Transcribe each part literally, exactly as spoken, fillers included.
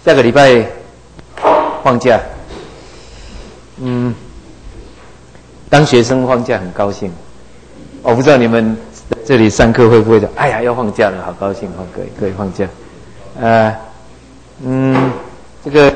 下个礼拜放假，嗯，当学生放假很高兴。我不知道你们这里上课会不会说，哎呀要放假了，好高兴哦，可以可以放假。呃，嗯，这个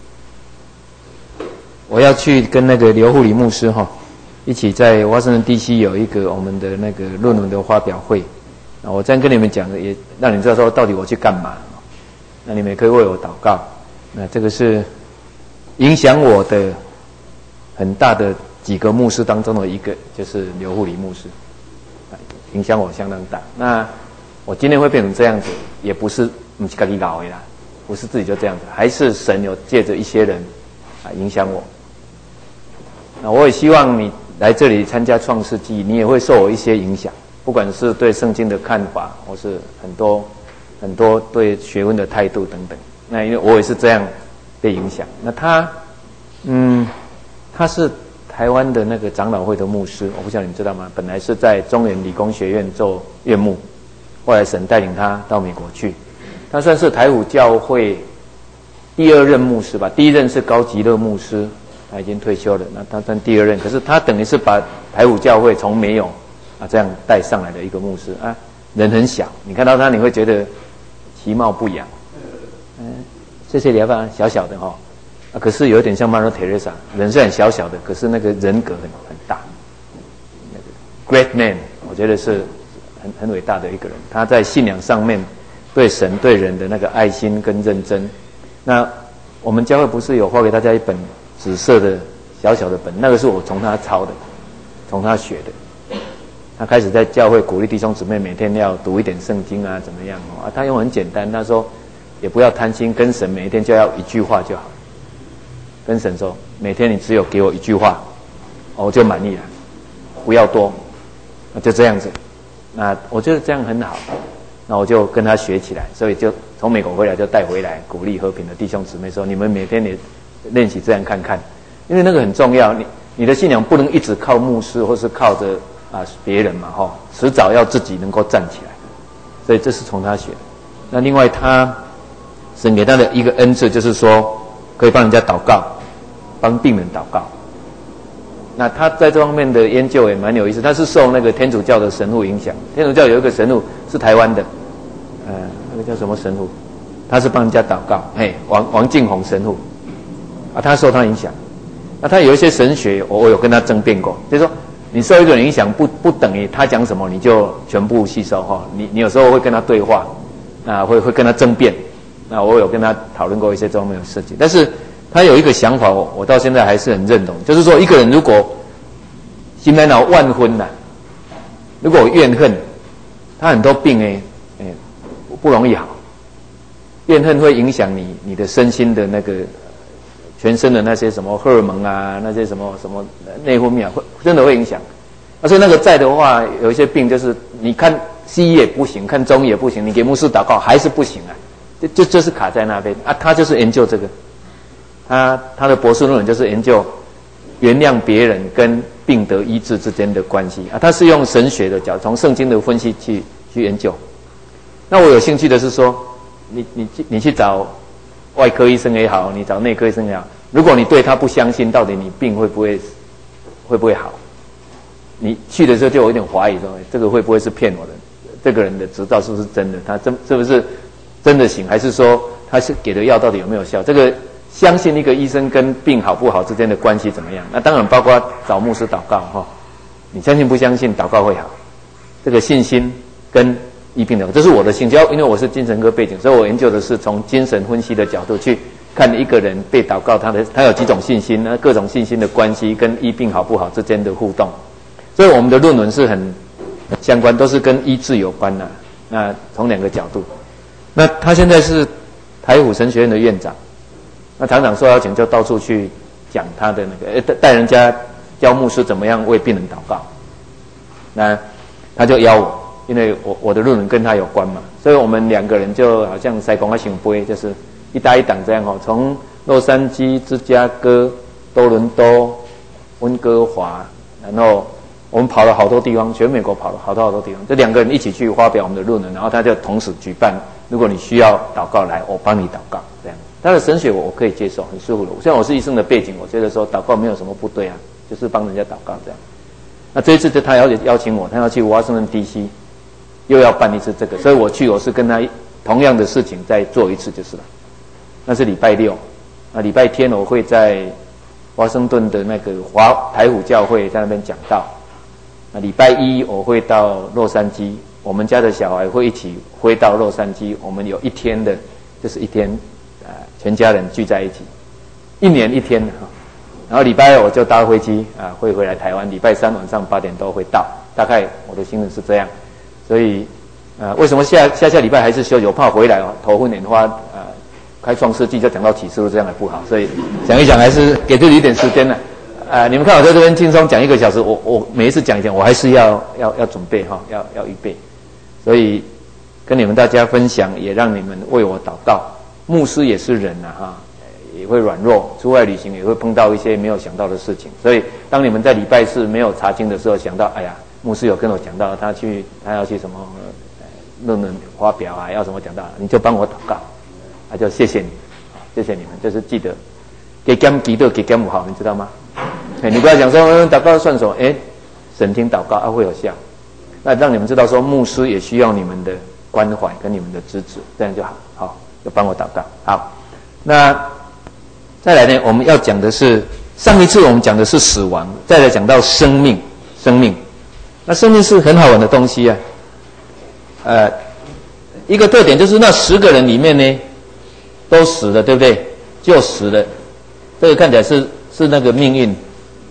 我要去跟那个刘护理牧师哈、哦，一起在华盛顿 D C 有一个我们的那个论文的发表会。那我这样跟你们讲的，也让你知道说到底我去干嘛。那你们也可以为我祷告。那这个是影响我的很大的几个牧师当中的一个，就是刘护理牧师，影响我相当大。那我今天会变成这样子，也不是不是自己搞的啦，不是自己就这样子，还是神有借着一些人啊影响我。那我也希望你来这里参加创世纪，你也会受我一些影响，不管是对圣经的看法，或是很多很多对学问的态度等等。那因为我也是这样被影响。那他，嗯，他是台湾的那个长老会的牧师，我不知道你知道吗？本来是在中原理工学院做院牧，后来神带领他到美国去。他算是台府教会第二任牧师吧，第一任是高吉乐牧师，他已经退休了，那他算第二任。可是他等于是把台府教会从没有啊这样带上来的一个牧师啊，人很小，你看到他你会觉得其貌不扬。嗯，谢谢你吧，小小的哈、哦，啊，可是有点像 Mother Teresa， 人虽然小小的，可是那个人格很很大。那个 Great Man， 我觉得是很很伟大的一个人。他在信仰上面对神对人的那个爱心跟认真。那我们教会不是有发给大家一本紫色的小小的本，那个是我从他抄的，从他学的。他开始在教会鼓励弟兄姊妹每天要读一点圣经啊，怎么样啊？他用很简单，他说也不要贪心，跟神每一天就要一句话就好。跟神说，每天你只有给我一句话，我就满意了，不要多，就这样子。那我觉得这样很好，那我就跟他学起来，所以就从美国回来就带回来，鼓励和平的弟兄姊妹说，你们每天也练习这样看看，因为那个很重要。你你的信仰不能一直靠牧师或是靠着啊别人嘛，哈，迟早要自己能够站起来。所以这是从他学的。那另外他神给他的一个恩赐就是说，可以帮人家祷告，帮病人祷告。那他在这方面的研究也蛮有意思，他是受那个天主教的神父影响。天主教有一个神父是台湾的，呃，那个叫什么神父？他是帮人家祷告，嘿，王王敬宏神父，啊，他受他影响。那他有一些神学，我我有跟他争辩过，就是说，你受一个人影响不不等于他讲什么你就全部吸收哈，你你有时候会跟他对话，啊，会会跟他争辩。那我有跟他讨论过一些这方面的事情，但是他有一个想法，我我到现在还是很认同，就是说一个人如果心内恼万分呐、啊，如果有怨恨，他很多病哎哎不容易好，怨恨会影响你你的身心的那个全身的那些什么荷尔蒙啊，那些什么什么内分泌啊，会真的会影响。而且那个在的话，有一些病就是你看西医也不行，看中医也不行，你给牧师祷告还是不行啊。就就就是卡在那边啊，他就是研究这个，他他的博士论文就是研究原谅别人跟病得医治之间的关系啊，他是用神学的角度，从圣经的分析去去研究。那我有兴趣的是说，你你你去找外科医生也好，你找内科医生也好，如果你对他不相信，到底你病会不会会不会好？你去的时候就有一点怀疑说，这个会不会是骗我的？这个人的执照是不是真的？他真是不是？真的行，还是说他是给的药到底有没有效？这个相信一个医生跟病好不好之间的关系怎么样？那当然包括找牧师祷告哈、哦，你相信不相信祷告会好？这个信心跟医病的，这是我的兴趣，因为我是精神科背景，所以我研究的是从精神分析的角度去看一个人被祷告，他的他有几种信心，那各种信心的关系跟医病好不好之间的互动，所以我们的论文是很相关，都是跟医治有关的。那从两个角度。那他现在是台府神学院的院长，那常常受邀请就到处去讲他的那个，呃，带人家教牧师怎么样为病人祷告。那他就邀我，因为我我的论文跟他有关嘛，所以我们两个人就好像塞公啊行杯，就是一搭一档这样哦，从洛杉矶、芝加哥、多伦多、温哥华，然后我们跑了好多地方，全美国跑了好多好多地方，这两个人一起去发表我们的论文，然后他就同时举办如果你需要祷告来，我帮你祷告这样。他的神学我我可以接受，很舒服的。虽然我是医生的背景，我觉得说祷告没有什么不对啊，就是帮人家祷告这样。那这一次他邀邀请我，他要去华盛顿 D C， 又要办一次这个，所以我去我是跟他同样的事情再做一次就是了。那是礼拜六，那礼拜天我会在华盛顿的那个华台虎教会在那边讲道。那礼拜一我会到洛杉矶，我们家的小孩会一起回到洛杉矶，我们有一天的，就是一天，呃，全家人聚在一起，一年一天哈。然后礼拜二我就搭飞机啊，会回来台湾。礼拜三晚上八点多会到，大概我的行程是这样。所以，呃，为什么下下下礼拜还是休息？我怕回来哦，头昏眼花，呃，开创世纪就讲到启示录，这样还不好。所以想一想，还是给自己一点时间呢。啊、呃，你们看我在这边轻松讲一个小时，我我每一次讲一讲，我还是要要要准备哈，要要预备。所以跟你们大家分享，也让你们为我祷告。牧师也是人呐、啊、哈。也会软弱，出外旅行也会碰到一些没有想到的事情，所以当你们在礼拜四没有查经的时候，想到哎呀，牧师有跟我讲到他去他要去什么论文发表啊，要什么讲到，你就帮我祷告，啊，就谢谢你，谢谢你们，就是记得给甘基督给甘不好，你知道吗？你不要讲说祷告算什么，哎，神听祷告啊会有效，那让你们知道说牧师也需要你们的关怀跟你们的支持，这样就好，好，就帮我祷告，好，那。再来呢，我们要讲的是上一次我们讲的是死亡，再来讲到生命，生命。那生命是很好玩的东西啊。呃，一个特点就是那十个人里面呢，都死了，对不对？就死了，这个看起来是是那个命运。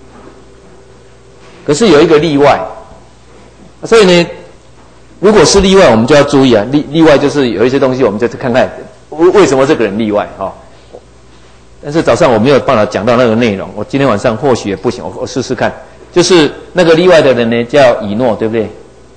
可是有一个例外，所以呢，如果是例外，我们就要注意啊。例例外就是有一些东西，我们就看看为为什么这个人例外哈。哦，但是早上我没有办法讲到那个内容，我今天晚上或许也不行，我我试试看。就是那个例外的人呢，叫以诺，对不对？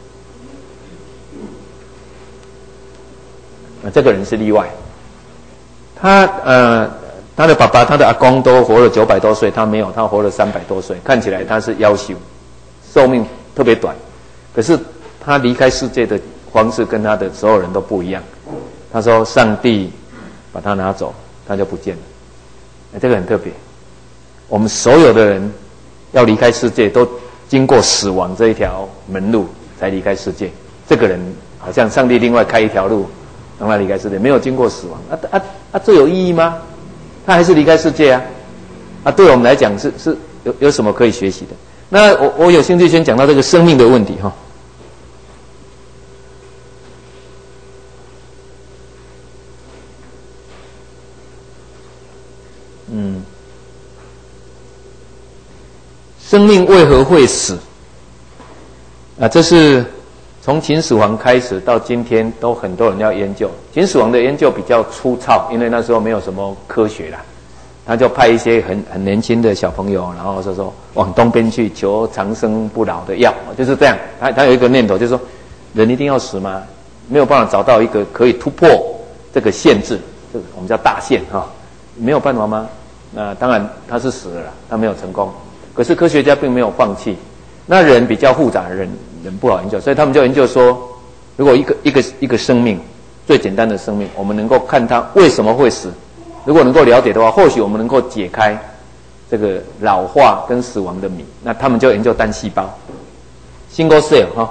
啊，这个人是例外。他呃，他的爸爸、他的阿公都活了九百多岁，他没有，他活了三百多岁，看起来他是夭寿，寿命特别短。可是他离开世界的方式跟他的所有人都不一样。他说，上帝把他拿走，他就不见了。这个很特别，我们所有的人要离开世界，都经过死亡这一条门路才离开世界。这个人好像上帝另外开一条路让他离开世界，没有经过死亡。啊啊啊，这有意义吗？他还是离开世界啊！啊，对我们来讲是是有有什么可以学习的？那我我有兴趣先讲到这个生命的问题哈。嗯，生命为何会死？啊，这是从秦始皇开始到今天，都很多人要研究。秦始皇的研究比较粗糙，因为那时候没有什么科学啦，他就派一些很很年轻的小朋友，然后说说往东边去求长生不老的药，就是这样。他他有一个念头，就是说人一定要死吗？没有办法找到一个可以突破这个限制，这个我们叫大限哈，没有办法吗？那当然他是死了啦，他没有成功。可是科学家并没有放弃。那人比较复杂，人人不好研究，所以他们就研究说，如果一个一个一个生命，最简单的生命，我们能够看它为什么会死，如果能够了解的话，或许我们能够解开这个老化跟死亡的谜。那他们就研究单细胞 ，single cell 哈。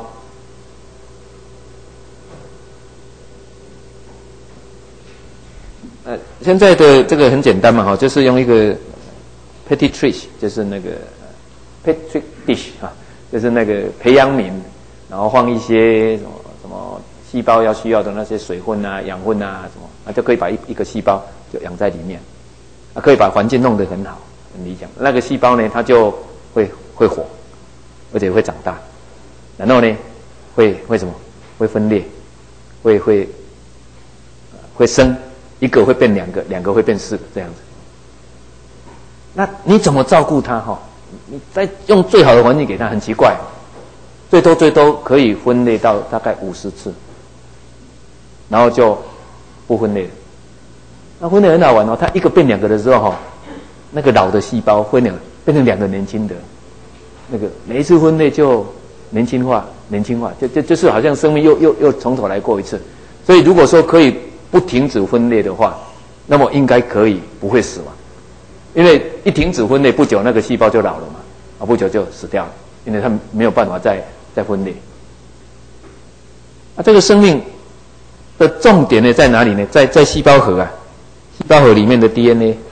呃，现在的这个很简单嘛，哈，就是用一个 petri dish， 就是那个 petri dish 啊，就是那个培养皿，然后放一些什么什么细胞要需要的那些水分啊、养分啊什么，啊就可以把一一个细胞就养在里面，啊可以把环境弄得很好，很理想。那个细胞呢，它就会会活，而且会长大，然后呢，会会什么？会分裂，会会会生。一个会变两个，两个会变四个，这样子。那你怎么照顾它？哈，你再用最好的环境给它，很奇怪，最多最多可以分裂到大概五十次，然后就不分裂了。那分裂很好玩哦，它一个变两个的时候，哈，那个老的细胞分裂变成两个年轻的，那个每一次分裂就年轻化，年轻化，就就就是好像生命又又又从头来过一次。 所以如果说可以不停止分裂的话，那么应该可以不会死嘛。因为一停止分裂不久，那个细胞就老了嘛，啊，不久就死掉了，因为它没有办法再再分裂。啊，这个生命的重点呢在哪里呢？在在细胞核啊，细胞核里面的 D N A。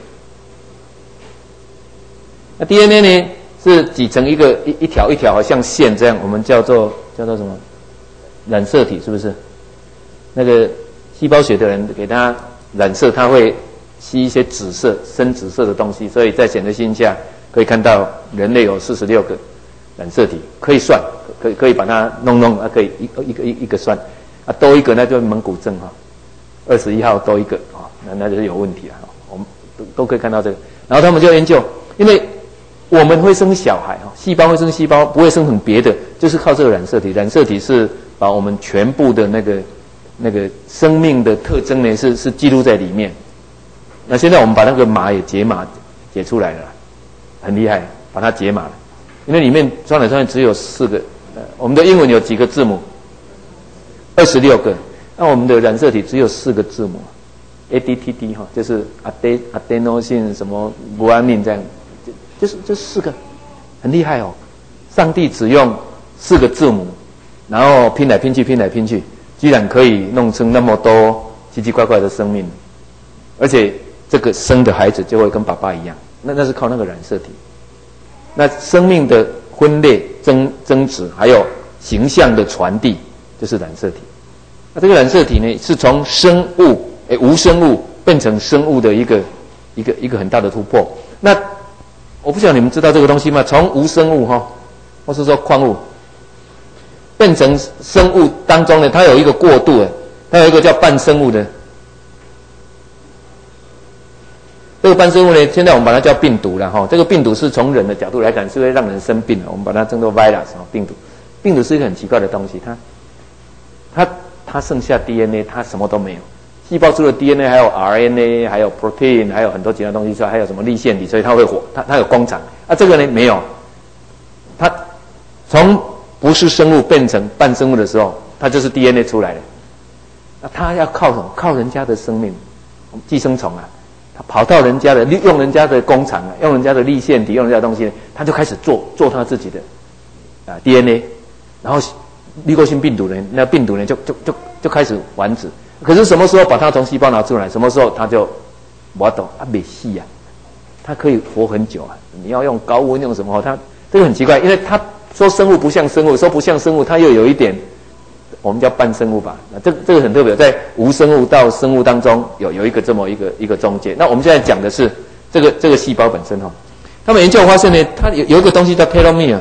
那 D N A 呢是挤成一个一一条一条，好像线这样，我们叫做叫做什么？染色体是不是？那个细胞学的人给它染色，它会吸一些紫色、深紫色的东西，所以在显微镜下可以看到人类有四十六个染色体，可以算，可以可以把它弄弄啊，可以一个一个一个算啊，多一个那就是蒙古症哈，二十一号多一个啊，那那就是有问题了。我们都都可以看到这个，然后他们就研究，因为我们会生小孩哈，细胞会生细胞，不会生成别的，就是靠这个染色体。染色体是把我们全部的那个那个生命的特征呢，是是记录在里面。那现在我们把那个码也解码解出来了，很厉害，把它解码了。因为里面算来算去只有四个，呃，我们的英文有几个字母？二十六个。那我们的染色体只有四个字母 ，A D T D 哈，就是 ade adenosine 什么 guanine 这样，就是这四个，很厉害哦。上帝只用四个字母，然后拼来拼去，拼来拼去，居然可以弄成那么多奇奇怪怪的生命，而且这个生的孩子就会跟爸爸一样，那那是靠那个染色体。那生命的分裂、增增殖，还有形象的传递，就是染色体。那这个染色体呢，是从生物诶无生物变成生物的一个一个一个很大的突破。那我不晓得你们知道这个东西吗？从无生物哈，或是说矿物，变成生物当中呢，它有一个过渡诶，它有一个叫半生物的。这个半生物呢，现在我们把它叫病毒了哈。这个病毒是从人的角度来讲是会让人生病的，我们把它称作 virus 病毒。病毒是一个很奇怪的东西，它它它剩下 D N A， 它什么都没有。细胞除了 D N A 还有 R N A， 还有 protein， 还有很多其他东西之外，还有什么粒线体，所以它会活，它它有工厂。啊，这个呢没有，它从不是生物变成半生物的时候，它就是 D N A 出来的。那它要靠什么？靠人家的生命，寄生虫啊。跑到人家的用人家的工厂啊，用人家的粒线体，用人家的东西呢，他就开始做做他自己的啊 D N A， 然后滤过性病毒呢，那病毒呢就就就就开始繁殖。可是什么时候把它从细胞拿出来？什么时候它就我懂啊没戏啊，它可以活很久啊。你要用高温用什么？它这个很奇怪，因为它说生物不像生物，说不像生物，它又有一点。我们叫半生物吧，那这这个很特别，在无生物到生物当中有有一个这么一个一个中间。那我们现在讲的是这个这个细胞本身哈，他们研究发现呢，它有有一个东西叫 telomere，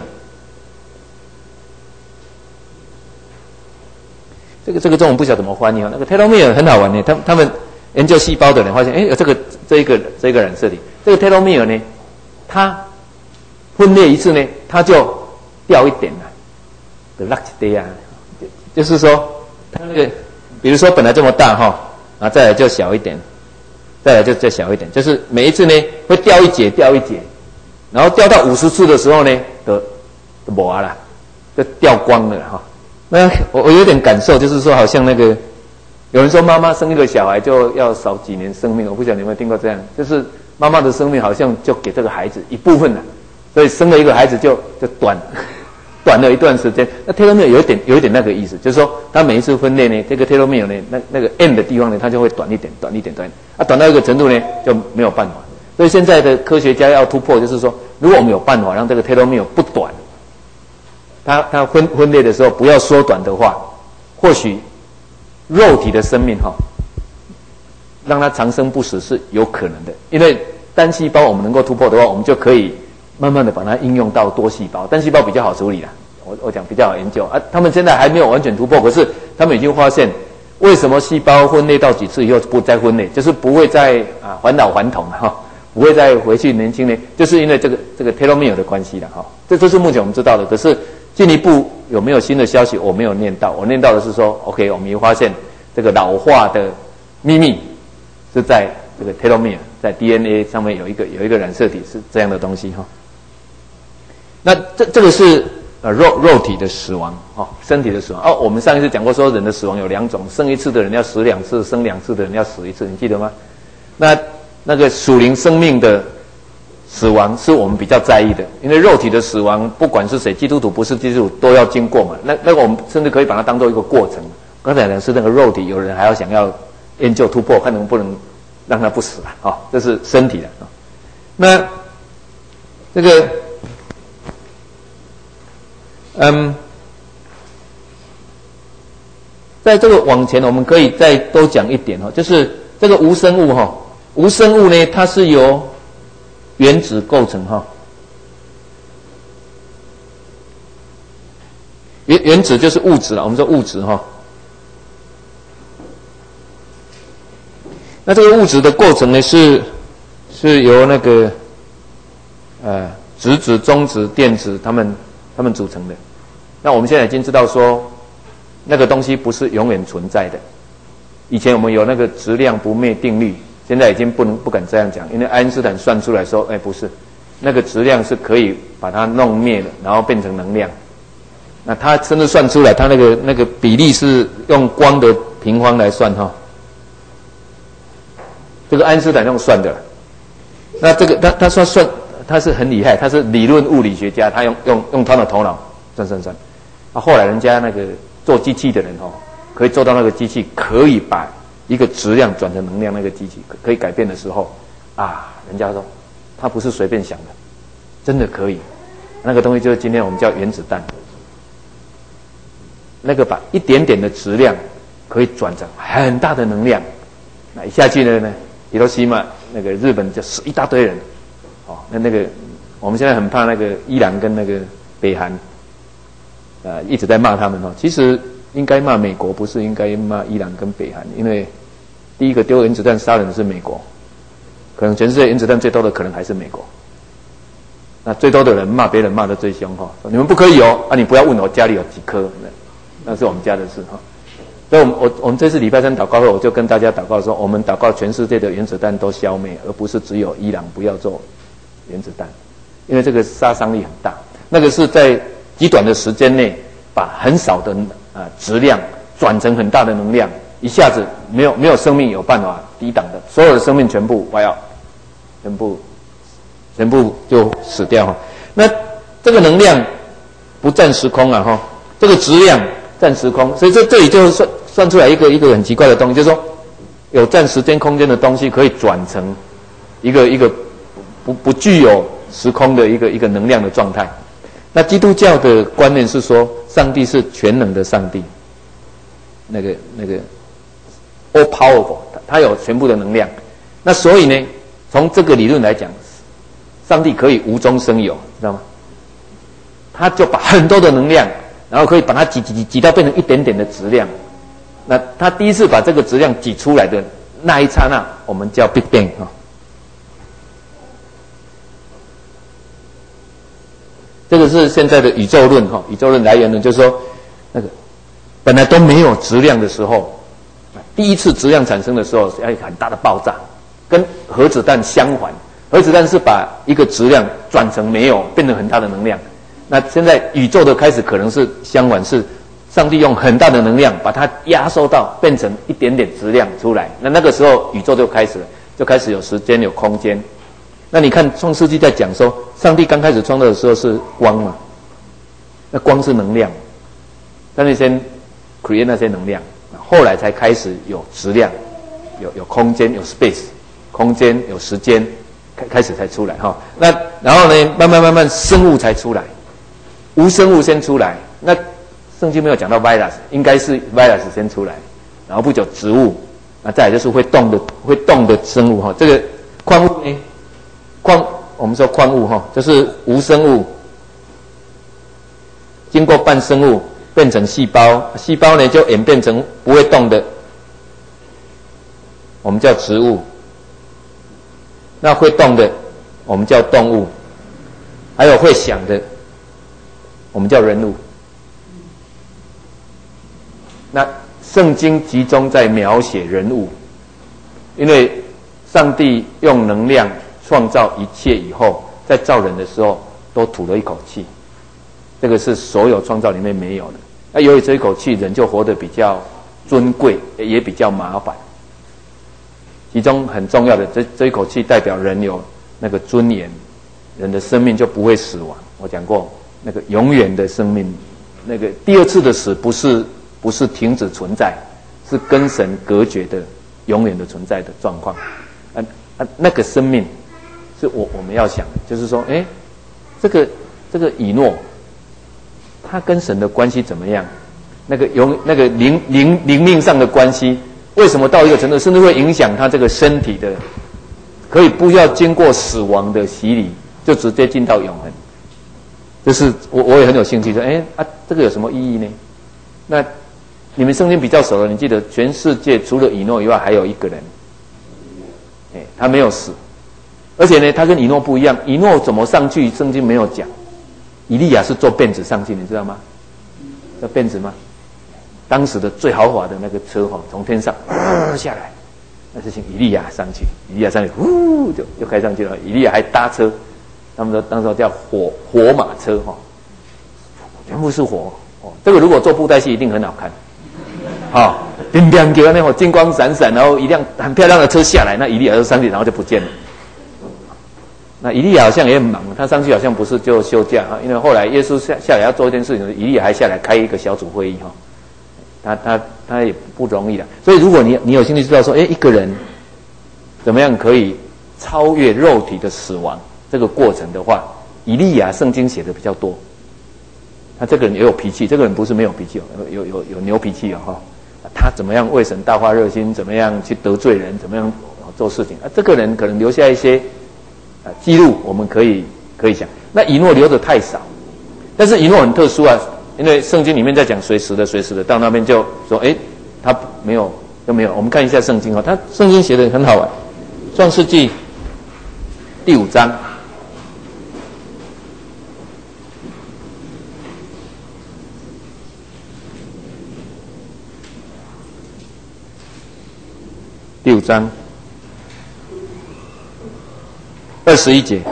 这个这个中文不晓得怎么翻译啊。那个 telomere 很好玩呢，他他们研究细胞的人发现，哎，有这个这一个这一个染色体，这个 telomere 呢，它分裂一次呢，它就掉一点了 ，the last day 啊。就是说，它那个，比如说本来这么大哈，啊，再来就小一点，再来就再小一点，就是每一次呢会掉一节掉一节，然后掉到五十次的时候呢，都都没了，就掉光了哈。那我我有点感受，就是说好像那个有人说妈妈生一个小孩就要少几年生命，我不晓得你有没有听过这样，就是妈妈的生命好像就给这个孩子一部分了，所以生了一个孩子就就短。短了一段时间，那 telomere 有一点有一点那个意思，就是说它每一次分裂呢，这个 telomere 呢，那那个 end 的地方呢，它就会短一点，短一点，短，啊，短到一个程度呢，就没有办法。所以现在的科学家要突破，就是说，如果我们有办法让这个 telomere 不短，它它分分裂的时候不要缩短的话，或许肉体的生命哈，让它长生不死是有可能的。因为单细胞我们能够突破的话，我们就可以慢慢的把它应用到多细胞，单细胞比较好处理啦。我我讲比较好研究啊，他们现在还没有完全突破，可是他们已经发现，为什么细胞分裂到几次以后不再分裂，就是不会再啊返老还童哈，不会再回去年轻呢，就是因为这个这个 telomere 的关系了哈。这这是目前我们知道的，可是进一步有没有新的消息，我没有念到。我念到的是说 ，OK， 我们又发现这个老化的秘密是在这个 telomere， 在 D N A 上面有一个有一个染色体是这样的东西哈。那这这个是呃肉肉体的死亡，哦，身体的死亡。哦，我们上一次讲过，说人的死亡有两种，生一次的人要死两次，生两次的人要死一次，你记得吗？那那个属灵生命的死亡是我们比较在意的，因为肉体的死亡，不管是谁，基督徒不是基督徒都要经过嘛。那那个我们甚至可以把它当做一个过程。刚才讲是那个肉体，有人还要想要研究突破，看能不能让它不死啊？哦，这是身体的啊。那这个，嗯，在这个往前，我们可以再多讲一点哈，就是这个无生物哈，无生物呢，它是由原子构成哈，原原子就是物质了，我们说物质哈。那这个物质的构成呢，是是由那个呃质子、中子、电子它们它们组成的。那我们现在已经知道说，那个东西不是永远存在的。以前我们有那个质量不灭定律。现在已经不能不敢这样讲，因为爱因斯坦算出来说，哎，不是，那个质量是可以把它弄灭的，然后变成能量。那他甚至算出来，他那个那个比例是用光的平方来算哈。这个爱因斯坦用算的，那这个他他说算，他是很厉害，他是理论物理学家，他用用用他的头脑算算算。啊，后来人家那个做机器的人哦，可以做到那个机器可以把一个质量转成能量，那个机器可以改变的时候，啊，人家说他不是随便想的，真的可以。那个东西就是今天我们叫原子弹，那个把一点点的质量可以转成很大的能量，那一下去呢呢，比如西马那个日本就死一大堆人，哦，那那个我们现在很怕那个伊朗跟那个北韩，呃，一直在骂他们哦，其实应该骂美国，不是应该骂伊朗跟北韩，因为第一个丢原子弹杀人的是美国，可能全世界原子弹最多的可能还是美国。那最多的人骂别人骂得最凶哈，你们不可以哦，啊你不要问我家里有几颗，那是我们家的事哈。所以我们我我们这次礼拜三祷告会，我就跟大家祷告说，我们祷告全世界的原子弹都消灭，而不是只有伊朗不要做原子弹，因为这个杀伤力很大，那个是在极短的时间内把很少的啊、呃、质量转成很大的能量。一下子没有没有生命有办法抵挡的，所有的生命全部歪掉，全部全部就死掉哈。那这个能量不占时空啊哈，这个质量占时空，所以这这里就算算出来一个一个很奇怪的东西，就是说有占时间空间的东西可以转成一个一个不不具有时空的一个一个能量的状态。那基督教的观念是说，上帝是全能的上帝，那个那个。all powerful， 它有全部的能量。那所以呢，从这个理论来讲，上帝可以无中生有，知道吗？他就把很多的能量，然后可以把它挤挤挤挤到变成一点点的质量。那他第一次把这个质量挤出来的那一刹那，我们叫 Big Bang 哈。这个是现在的宇宙论哈，宇宙论来源呢，就是说那个本来都没有质量的时候。第一次质量产生的时候，要一个很大的爆炸，跟核子弹相反。核子弹是把一个质量转成没有，变成很大的能量。那现在宇宙的开始可能是相反，是上帝用很大的能量把它压缩到变成一点点质量出来。那那个时候宇宙就开始了，就开始有时间有空间。那你看创世纪在讲说，上帝刚开始创造的时候是光嘛，那光是能量，上帝先 create 那些能量。后来才开始有质量，有有空间，有 space， 空间有时间，开开始才出来哈。那然后呢，慢慢慢慢生物才出来，无生物先出来。那圣经没有讲到 virus， 应该是 virus 先出来，然后不久植物，那再来就是会动的会动的生物哈。这个矿物呢，矿我们说矿物哈，就是无生物经过半生物。变成细胞，细胞呢就演变成不会动的，我们叫植物。那会动的，我们叫动物。还有会想的，我们叫人物。那圣经集中在描写人物，因为上帝用能量创造一切以后，在造人的时候都吐了一口气。 这个是所有创造里面没有的。那由于这一口气，人就活得比较尊贵，也比较麻烦。其中很重要的，这这一口气代表人有那个尊严，人的生命就不会死亡。我讲过，那个永远的生命，那个第二次的死不是不是停止存在，是跟神隔绝的永远的存在的状况。啊啊，那个生命是我我们要想的，就是说，哎，这个这个以诺，他跟神的关系怎么样？那个永那个灵灵灵命上的关系。为什么到一个程度，甚至会影响他这个身体的，可以不要经过死亡的洗礼，就直接进到永恒？就是我我也很有兴趣说，哎啊，这个有什么意义呢？那你们圣经比较熟了，你记得全世界除了以诺以外，还有一个人，哎，他没有死，而且呢，他跟以诺不一样。以诺怎么上去，圣经没有讲。以利亚是坐辫子上去，你知道吗？叫辫子吗？当时的最豪华的那个车哈，从天上、呃、下来，那是请以利亚上去，以利亚上去，呼就就开上去了。以利亚还搭车，他们说当时叫火火马车哈，全部是火哦。这个如果做布袋戏一定很好看，好、哦，叮叮给那种金光闪闪，然后一辆很漂亮的车下来，那以利亚就上去，然后就不见了。那以利亚好像也很忙，他上去好像不是就休假啊，因为后来耶稣下下来要做一件事情，以利亚还下来开一个小组会议哈。他他他也不容易的，所以如果你你有兴趣知道说，哎，一个人怎么样可以超越肉体的死亡这个过程的话，以利亚圣经写的比较多。他这个人也有脾气，这个人不是没有脾气哦，有有有牛脾气哦哈。他怎么样为神大发热心，怎么样去得罪人，怎么样做事情啊？这个人可能留下一些啊记录，我们可以可以想。那以诺留的太少，但是以诺很特殊啊。因为圣经里面在讲谁死的谁死的，到那边就说，哎，他没有就没有。我们看一下圣经哦，他圣经写的很好玩，《创世纪》第五章，第五章二十一节，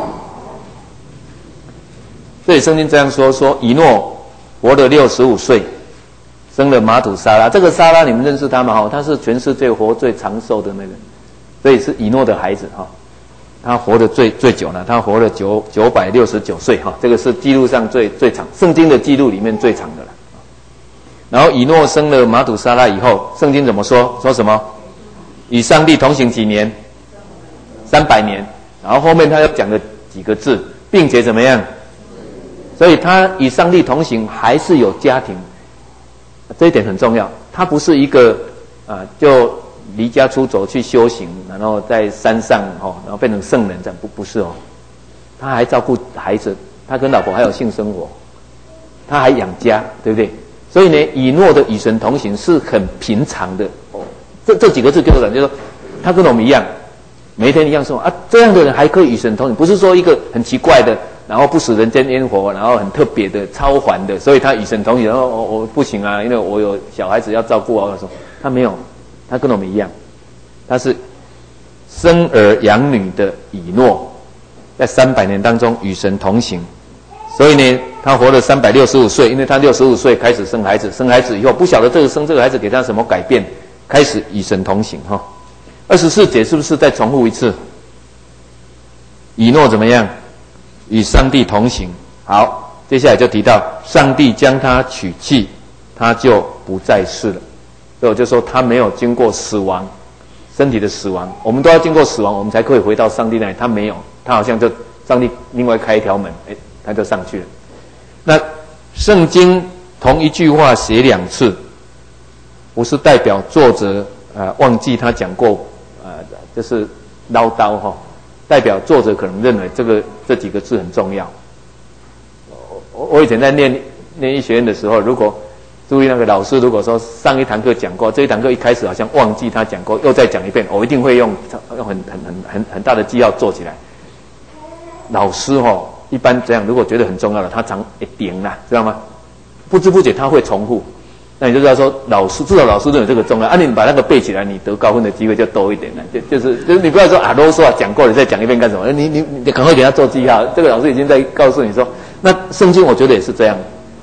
这里圣经这样说：说以诺活了六十五岁，生了马土沙拉。这个沙拉你们认识他吗？哈，他是全世界活最长寿的那个，所以是以诺的孩子哈。他活得最最久了，他活了九九百六十九岁哈，这个是记录上最最长，圣经的记录里面最长的了。然后以诺生了马土沙拉以后，圣经怎么说？说什么？与上帝同行几年？三百年。然后后面他又讲了几个字，并且怎么样？所以他与上帝同行，还是有家庭，这一点很重要。他不是一个啊、呃，就离家出走去修行，然后在山上哦，然后变成圣人这样，不不是哦。他还照顾孩子，他跟老婆还有性生活，他还养家，对不对？所以呢，以诺的与神同行是很平常的哦。这这几个字给我感觉说，他跟我们一样，每一天一样生活啊。这样的人还可以与神同行，不是说一个很奇怪的。然后不食人间烟火，然后很特别的、超凡的，所以他与神同行。然后我我不行啊，因为我有小孩子要照顾啊。我说他没有，他跟我们一样，他是生儿养女的以诺，在三百年当中与神同行。所以呢，他活了三百六十五岁，因为他六十五岁开始生孩子，生孩子以后不晓得这个生这个孩子给他什么改变，开始与神同行哈。二十四节是不是再重复一次？以诺怎么样？与上帝同行。好，接下来就提到上帝将他取去，他就不再世了。所以我就说他没有经过死亡，身体的死亡，我们都要经过死亡，我们才可以回到上帝那里。他没有，他好像就上帝另外开一条门，哎，他就上去了。那圣经同一句话写两次，不是代表作者啊、呃、忘记他讲过啊、呃，就是唠叨哈。代表作者可能认为这个这几个字很重要。我我以前在念念医学院的时候，如果注意那个老师如果说上一堂课讲过，这一堂课一开始好像忘记他讲过，又再讲一遍，我一定会用用很很很很很大的记号做起来。老师哦，一般这样，如果觉得很重要的，他常会点啦，知道吗？不知不觉他会重复。那你就知道说，老师至少老师认为这个重要，啊，你把那个背起来，你得高分的机会就多一点了。就就是就是你不要说啊啰嗦啊，讲过了再讲一遍干什么？你你你赶快给他做记号。这个老师已经在告诉你说，那圣经我觉得也是这样。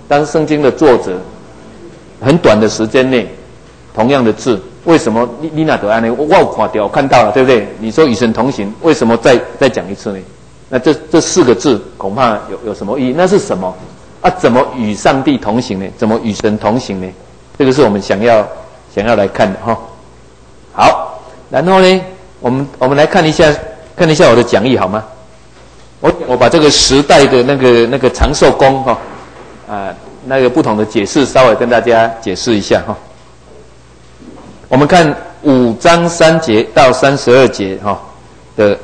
当圣经的作者很短的时间内，同样的字，为什么你你那得安呢？我有看到，我看到了，对不对？你说与神同行，为什么再再讲一次呢？那这这四个字恐怕有有什么意义？那是什么啊？怎么与上帝同行呢？怎么与神同行呢？这个是我们想要想要来看的哈。好，然后呢，我们我们来看一下看一下我的讲义好吗？我我把这个时代的那个那个长寿宫哈啊那个不同的解释稍微跟大家解释一下哈。我们看五章三节到三十二节哈的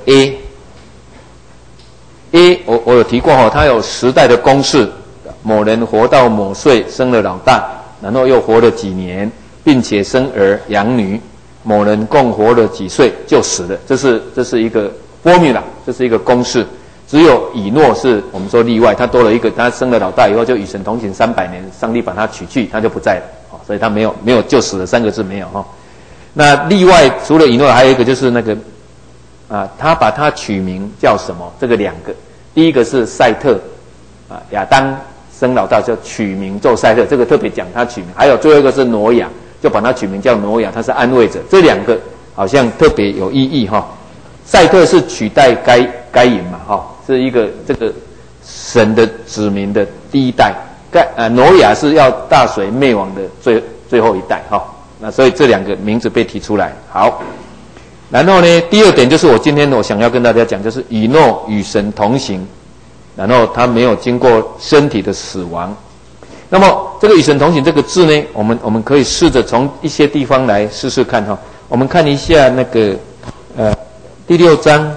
A。A 我我有提过哈，它有时代的公式，某人活到某岁生了老大，然后又活了几年，并且生儿养女，某人共活了几岁就死了，这是这是一个 formula， 这是一个公式。只有以诺是我们说例外，他多了一个，他生了老大以后就与神同行三百年，上帝把他取去，他就不在了，所以他没有没有就死了三个字没有哈。那例外除了以诺，还有一个就是那个啊，他把他取名叫什么？这个两个，第一个是赛特啊，亚当生老大就取名做赛特，这个特别讲他取名。还有最后一个是挪亚，就把他取名叫挪亚，他是安慰者。这两个好像特别有意义哈。赛特是取代该该隐嘛哈，是一个这个神的子民的第一代。该啊挪亚是要大水灭亡的最最后一代哈。那所以这两个名字被提出来。好，然后呢，第二点就是我今天我想要跟大家讲，就是以诺与神同行，然后他没有经过身体的死亡。那么这个与神同行这个字呢，我们我们可以试着从一些地方来试试看哈。我们看一下那个呃第六章。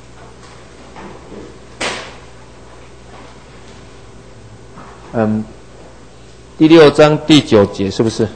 嗯，第六章第九节是不是？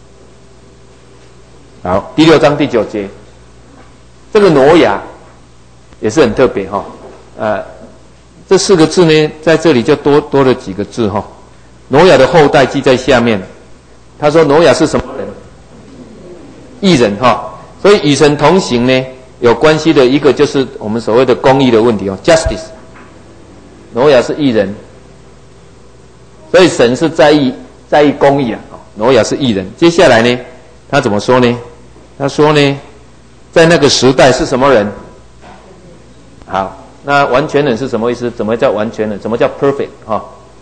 好，第六章第九节，这个挪亚也是很特别哈。呃，这四个字呢，在这里就多多了几个字哈。挪亚的后代记在下面。他说挪亚是什么人？义人哈。所以与神同行呢，有关系的一个就是我们所谓的公义的问题哦 ，justice。挪亚是义人。所以神是在意在意公义啊，挪亚是义人。接下来呢，他怎么说呢？他说呢，在那个时代是什么人？好，那完全人是什么意思？怎么叫完全人？怎么叫 perfect 哈？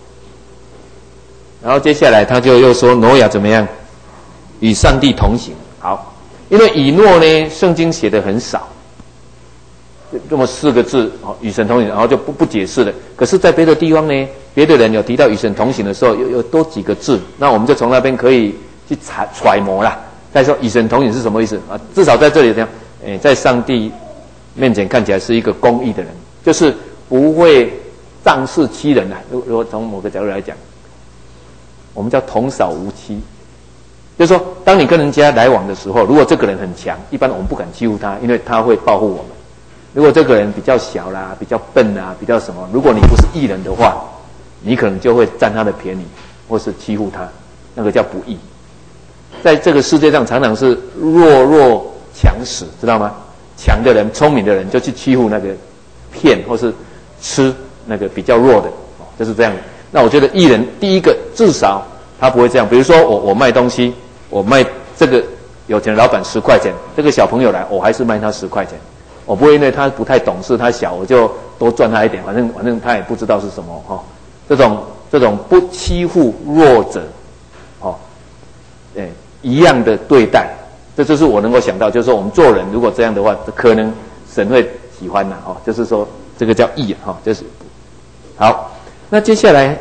然后接下来他就又说挪亚怎么样？与上帝同行。好，因为以诺呢，圣经写的很少，这么四个字哦，与神同行，然后就不不解释了。可是，在别的地方呢？别的人有提到与神同行的时候，有有多几个字，那我们就从那边可以去揣揣摩啦。再说与神同行是什么意思啊？至少在这里这样，诶，在上帝面前看起来是一个公义的人，就是不会仗势欺人啊。如如果从某个角度来讲，我们叫童叟无欺，就是说，当你跟人家来往的时候，如果这个人很强，一般我们不敢欺负他，因为他会保护我们。如果这个人比较小啦，比较笨啦，比较什么，如果你不是义人的话，你可能就会占他的便宜，或是欺负他，那个叫不义。在这个世界上，常常是弱肉强食，知道吗？强的人、聪明的人就去欺负那个骗或是吃那个比较弱的，就是这样的。那我觉得义人第一个至少他不会这样。比如说我我卖东西，我卖这个有钱的老板十块钱，这个小朋友来，我还是卖他十块钱，我不会因为他不太懂事，他小我就多赚他一点，反正反正他也不知道是什么哈。这种这种不欺负弱者，哦，哎，一样的对待，这就是我能够想到，就是说我们做人如果这样的话，可能神会喜欢呐，哦，就是说这个叫义哈、哦，就是好。那接下来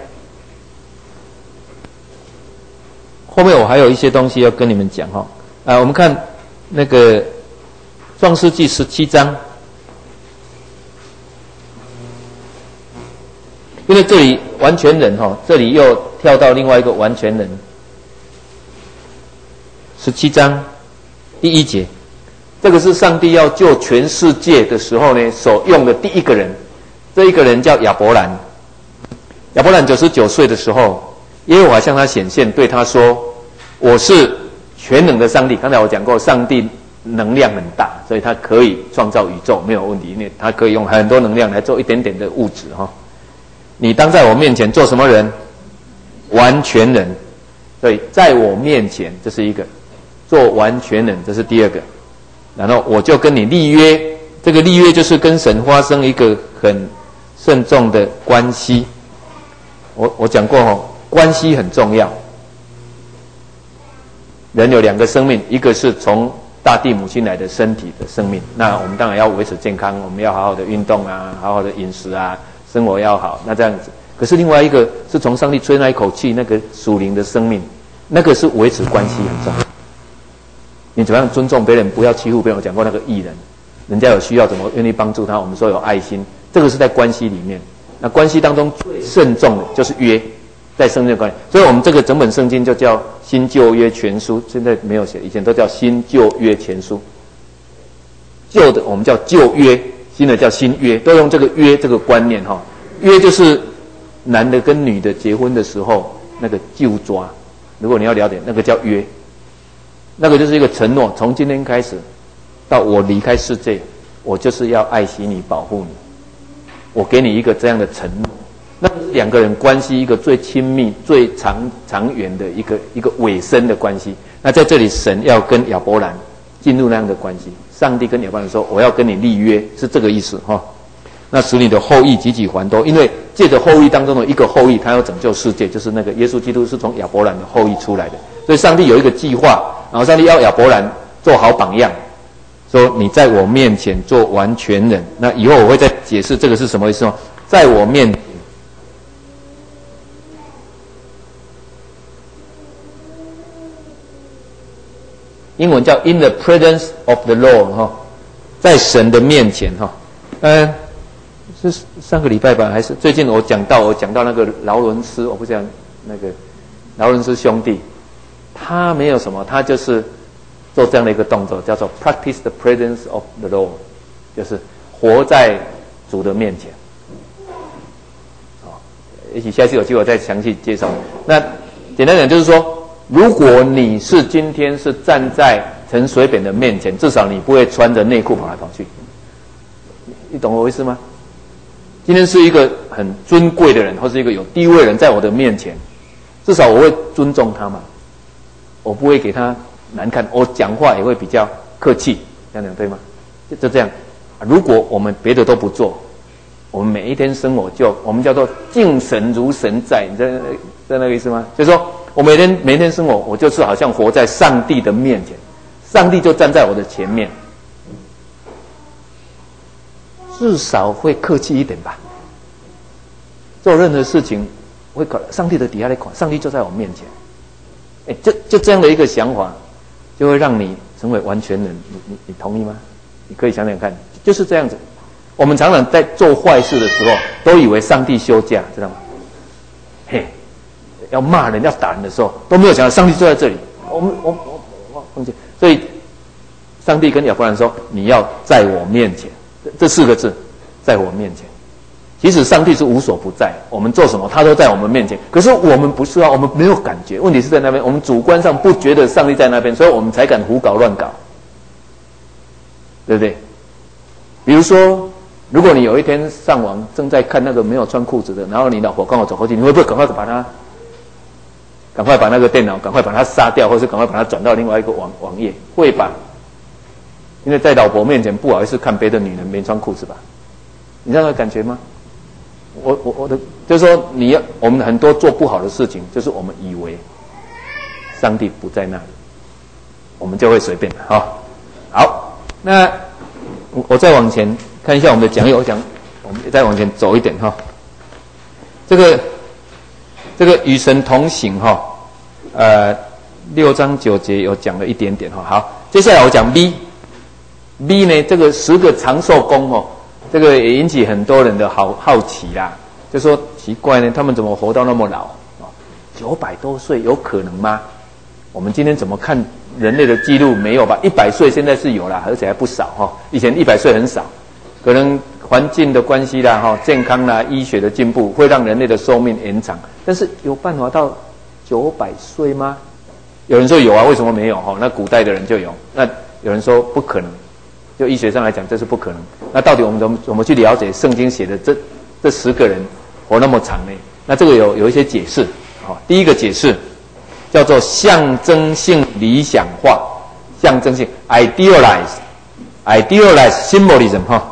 后面我还有一些东西要跟你们讲哈、哦，啊，我们看那个创世纪十七章。因为这里完全人哈，这里又跳到另外一个完全人。十七章第一节，这个是上帝要救全世界的时候呢，所用的第一个人。这一个人叫亚伯兰。亚伯兰九十九岁的时候，耶和华向他显现，对他说：“我是全能的上帝。”刚才我讲过，上帝能量很大，所以他可以创造宇宙没有问题，因为他可以用很多能量来做一点点的物质哈。你当在我面前做什么人？ 完全人。所以在我面前，这是一个做完全人，这是第二个。然后我就跟你立约，这个立约就是跟神发生一个很慎重的关系。我我讲过哦，关系很重要。人有两个生命，一个是从大地母亲来的身体的生命，那我们当然要维持健康，我们要好好的运动啊，好好的饮食啊，生活要好，那这样子。可是另外一个是从上帝吹那一口气，那个属灵的生命，那个是维持关系很重要。你怎么样尊重别人，不要欺负别人。我讲过那个艺人，人家有需要怎么愿意帮助他，我们说有爱心，这个是在关系里面。那关系当中最慎重的就是约，在圣经的观念，所以我们这个整本圣经就叫新旧约全书，现在没有写，以前都叫新旧约全书。旧的我们叫旧约，新的叫新约，都用这个约这个观念哈。约就是男的跟女的结婚的时候那个旧抓，如果你要了解，那个叫约，那个就是一个承诺，从今天开始到我离开世界，我就是要爱惜你，保护你，我给你一个这样的承诺。那两个人关系一个最亲密、最长长远的一个一个尾声的关系。那在这里，神要跟亚伯兰进入那样的关系。上帝跟亚伯兰说：“我要跟你立约，是这个意思哈。那使你的后裔极其繁多，因为借着后裔当中的一个后裔，他要拯救世界，就是那个耶稣基督是从亚伯兰的后裔出来的。所以上帝有一个计划，然后上帝要亚伯兰做好榜样，说你在我面前做完全人。那以后我会再解释这个是什么意思哦，在我面前。”英文叫 in the presence of the Lord 哈，在神的面前哈。嗯，是上个礼拜吧，还是最近我讲到我讲到那个劳伦斯，我不讲那个劳伦斯兄弟，他没有什么，他就是做这样的一个动作，叫做 practice the presence of the Lord， 就是活在主的面前。哦，也许下次有机会再详细介绍。那简单讲就是说，如果你是今天是站在陈水扁的面前，至少你不会穿着内裤跑来跑去，你懂我意思吗？今天是一个很尊贵的人，或是一个有地位的人在我的面前，至少我会尊重他嘛，我不会给他难看，我讲话也会比较客气，这样讲对吗？就就这样。如果我们别的都不做，我们每一天生活就我们叫做敬神如神在，你知道知道那个意思吗？就是说我每天每天生活，我就是好像活在上帝的面前，上帝就站在我的前面，至少会客气一点吧。做任何事情会搞上帝的底下来管，上帝就在我面前。哎，就就这样的一个想法，就会让你成为完全人。你你你同意吗？你可以想想看，就是这样子。我们常常在做坏事的时候，都以为上帝休假，知道吗？嘿。要骂人、要打人的时候，都没有想到上帝就在这里。我们、我、我、我忘记。所以，上帝跟亚伯兰说：“你要在我面前。”这四个字，在我面前。其实上帝是无所不在，我们做什么，他都在我们面前。可是我们不是啊，我们没有感觉。问题是在那边，我们主观上不觉得上帝在那边，所以我们才敢胡搞乱搞，对不对？比如说，如果你有一天上网正在看那个没有穿裤子的，然后你老婆刚好走过去，你会不会赶快把他？赶快把那个电脑，赶快把它杀掉，或是赶快把它转到另外一个网网页，会吧？因为在老婆面前不好意思看别的女人没穿裤子吧？你知道那个感觉吗？我我我的就是说，你要我们很多做不好的事情，就是我们以为上帝不在那里，我们就会随便哈、哦。好，那我再往前看一下我们的讲义，我讲我们再往前走一点哈、哦。这个。这个与神同行哈，呃，六章九节有讲了一点点哈。好，接下来我讲 B，B 呢，这个十个长寿宫哦，这个也引起很多人的好好奇啦，就说奇怪呢，他们怎么活到那么老啊？九百多岁有可能吗？我们今天怎么看人类的记录没有吧？一百岁现在是有啦，而且还不少哈。以前一百岁很少，可能环境的关系啦哈，健康啦，医学的进步会让人类的寿命延长。但是有办法到九百岁吗？有人说有啊，为什么没有？哈，那古代的人就有。那有人说不可能，就医学上来讲，这是不可能。那到底我们怎么怎么去了解圣经写的这这十个人活那么长呢？那这个有有一些解释。 哈。第一个解释叫做象征性理想化，象征性 idealize idealize symbolism 哈。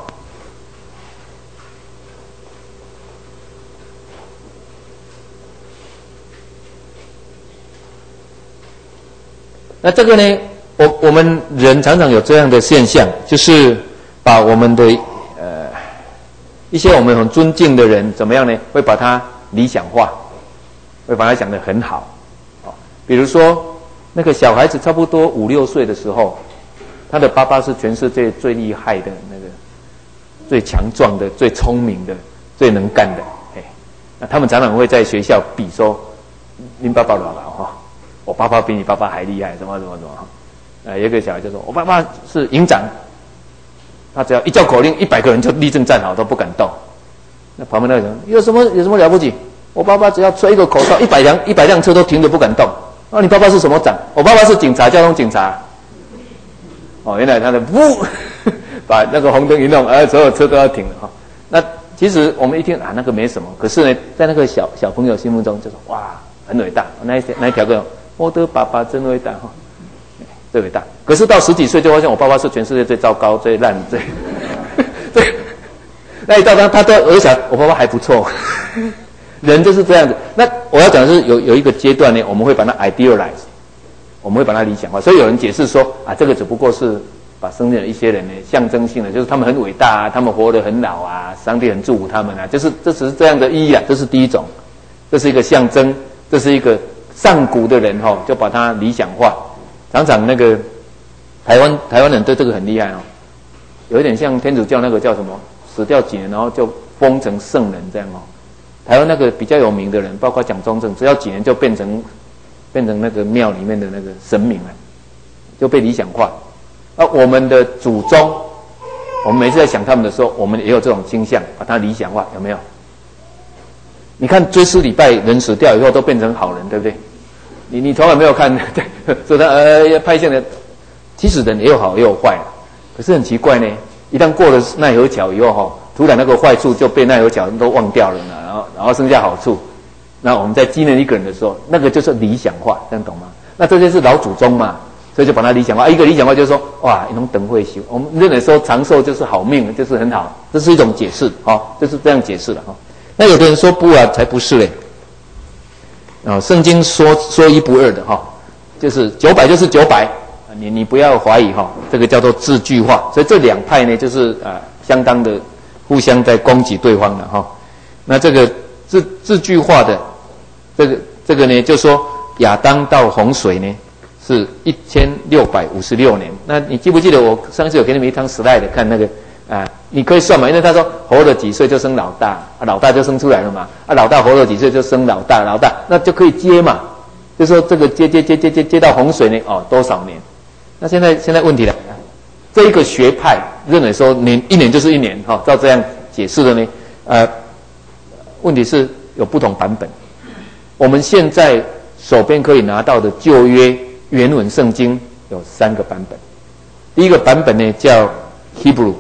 那这个呢，我我们人常常有这样的现象，就是把我们的呃一些我们很尊敬的人怎么样呢？会把他理想化，会把他讲得很好。哦，比如说那个小孩子差不多五六岁的时候，他的爸爸是全世界最厉害的那个、最强壮的、最聪明的、最能干的。哎，那他们常常会在学校比说，您爸爸老了哈。我爸爸比你爸爸还厉害，什么什么什么，呃，有一个小孩就说，我爸爸是营长，他只要一叫口令，一百个人就立正站好，都不敢动。那旁边那个人有什么有什么了不起？我爸爸只要吹一个口哨，一百辆一百辆车都停着不敢动。那、啊、你爸爸是什么长？我爸爸是警察，交通警察。哦，原来他的呜，把那个红灯一弄，呃，所有车都要停了哈。那其实我们一听啊，那个没什么，可是呢，在那个小小朋友心目中就说哇，很伟大，那一那一条个。我的爸爸真伟大哈，最伟大。可是到十几岁就发现，我爸爸是全世界最糟糕、最烂、最最。那一到他他都我就想，我爸爸还不错。人就是这样子。那我要讲的是有有一个阶段呢，我们会把它 idealize， 我们会把它理想化。所以有人解释说啊，这个只不过是把生前的一些人呢象征性的，就是他们很伟大啊，他们活得很老啊，上帝很祝福他们啊，就是这只是这样的意义啊。这是第一种，这是一个象征，这是一个。上古的人哈，就把它理想化，常常那个台湾台湾人对这个很厉害哦，有一点像天主教那个叫什么，死掉几年然后就封成圣人这样哦。台湾那个比较有名的人，包括蒋中正，只要几年就变成变成那个庙里面的那个神明了，就被理想化。而我们的祖宗，我们每次在想他们的时候，我们也有这种倾向，把它理想化，有没有？你看追思礼拜，人死掉以后都变成好人，对不对？你你从来没有看，对，说他呃派线的，其实人也有好也有坏，可是很奇怪呢，一旦过了奈何桥以后哈，突然那个坏处就被奈何桥都忘掉了呢，然后然后剩下好处。那我们在纪念一个人的时候，那个就是理想化，这样懂吗？那这些是老祖宗嘛，所以就把它理想化。一个理想化就是说，哇，一种等会修，我们认为说长寿就是好命，就是很好，这是一种解释，哦，就是这样解释了哈。那有的人说不啊，才不是嘞。啊、哦，圣经说说一不二的哈、哦，就是九百就是九百，你你不要怀疑哈、哦，这个叫做字句化。所以这两派呢，就是啊、呃，相当的互相在攻击对方了哈、哦。那这个字字句化的，这个这个呢，就说亚当到洪水呢是一千六百五十六年。那你记不记得我上次有给你们一张 slide 看那个？啊，你可以算嘛，因为他说活了几岁就生老大，啊，老大就生出来了嘛，啊，老大活了几岁就生老大，老大那就可以接嘛，就说这个接接接接接接到洪水呢，哦，多少年？那现在现在问题来了，这一个学派认为说年一年就是一年，哈、哦，照这样解释的呢，呃，问题是有不同版本。我们现在手边可以拿到的旧约原文圣经有三个版本，第一个版本呢叫 Hebrew。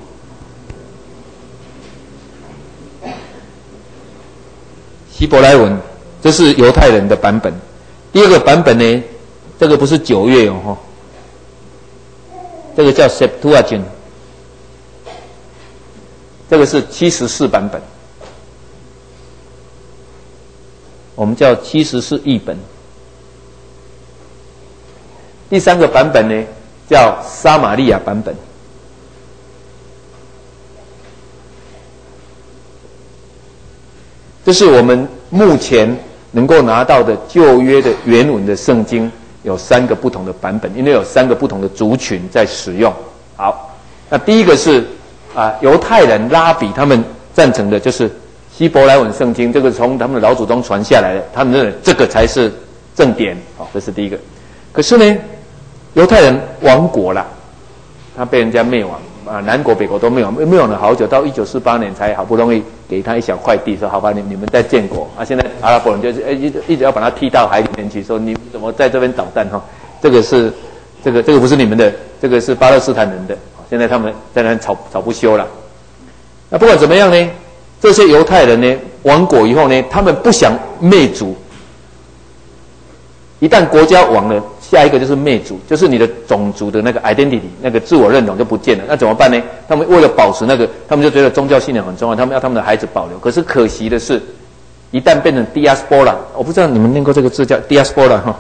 希伯来文，这是犹太人的版本。第二个版本呢，这个不是九月哦，这个叫 Septuagint， 这个是七十四版本，我们叫七十四译本。第三个版本呢，叫撒玛利亚版本。这是我们目前能够拿到的旧约的原文的圣经，有三个不同的版本，因为有三个不同的族群在使用。好，那第一个是啊，犹太人拉比他们赞成的就是希伯来文圣经，这个从他们的老祖宗传下来的，他们认为这个才是正典。好，这是第一个。可是呢，犹太人亡国了，他被人家灭亡。啊，南国北国都灭亡，灭亡了好久，到一九四八年才好不容易给他一小块地，说好吧，你你们再建国啊。现在阿拉伯人就是哎一直一直要把他踢到海里面去，说你怎么在这边捣蛋哈？这个是这个这个不是你们的，这个是巴勒斯坦人的。现在他们在那吵吵不休了。那不管怎么样呢，这些犹太人呢亡国以后呢，他们不想灭族， 一旦国家亡了，下一个就是灭族，就是你的种族的那个 identity， 那个自我认同就不见了。那怎么办呢？他们为了保持那个，他们就觉得宗教信仰很重要，他们要他们的孩子保留。可是可惜的是，一旦变成 diaspora， 我不知道你们念过这个字叫 diaspora 哈，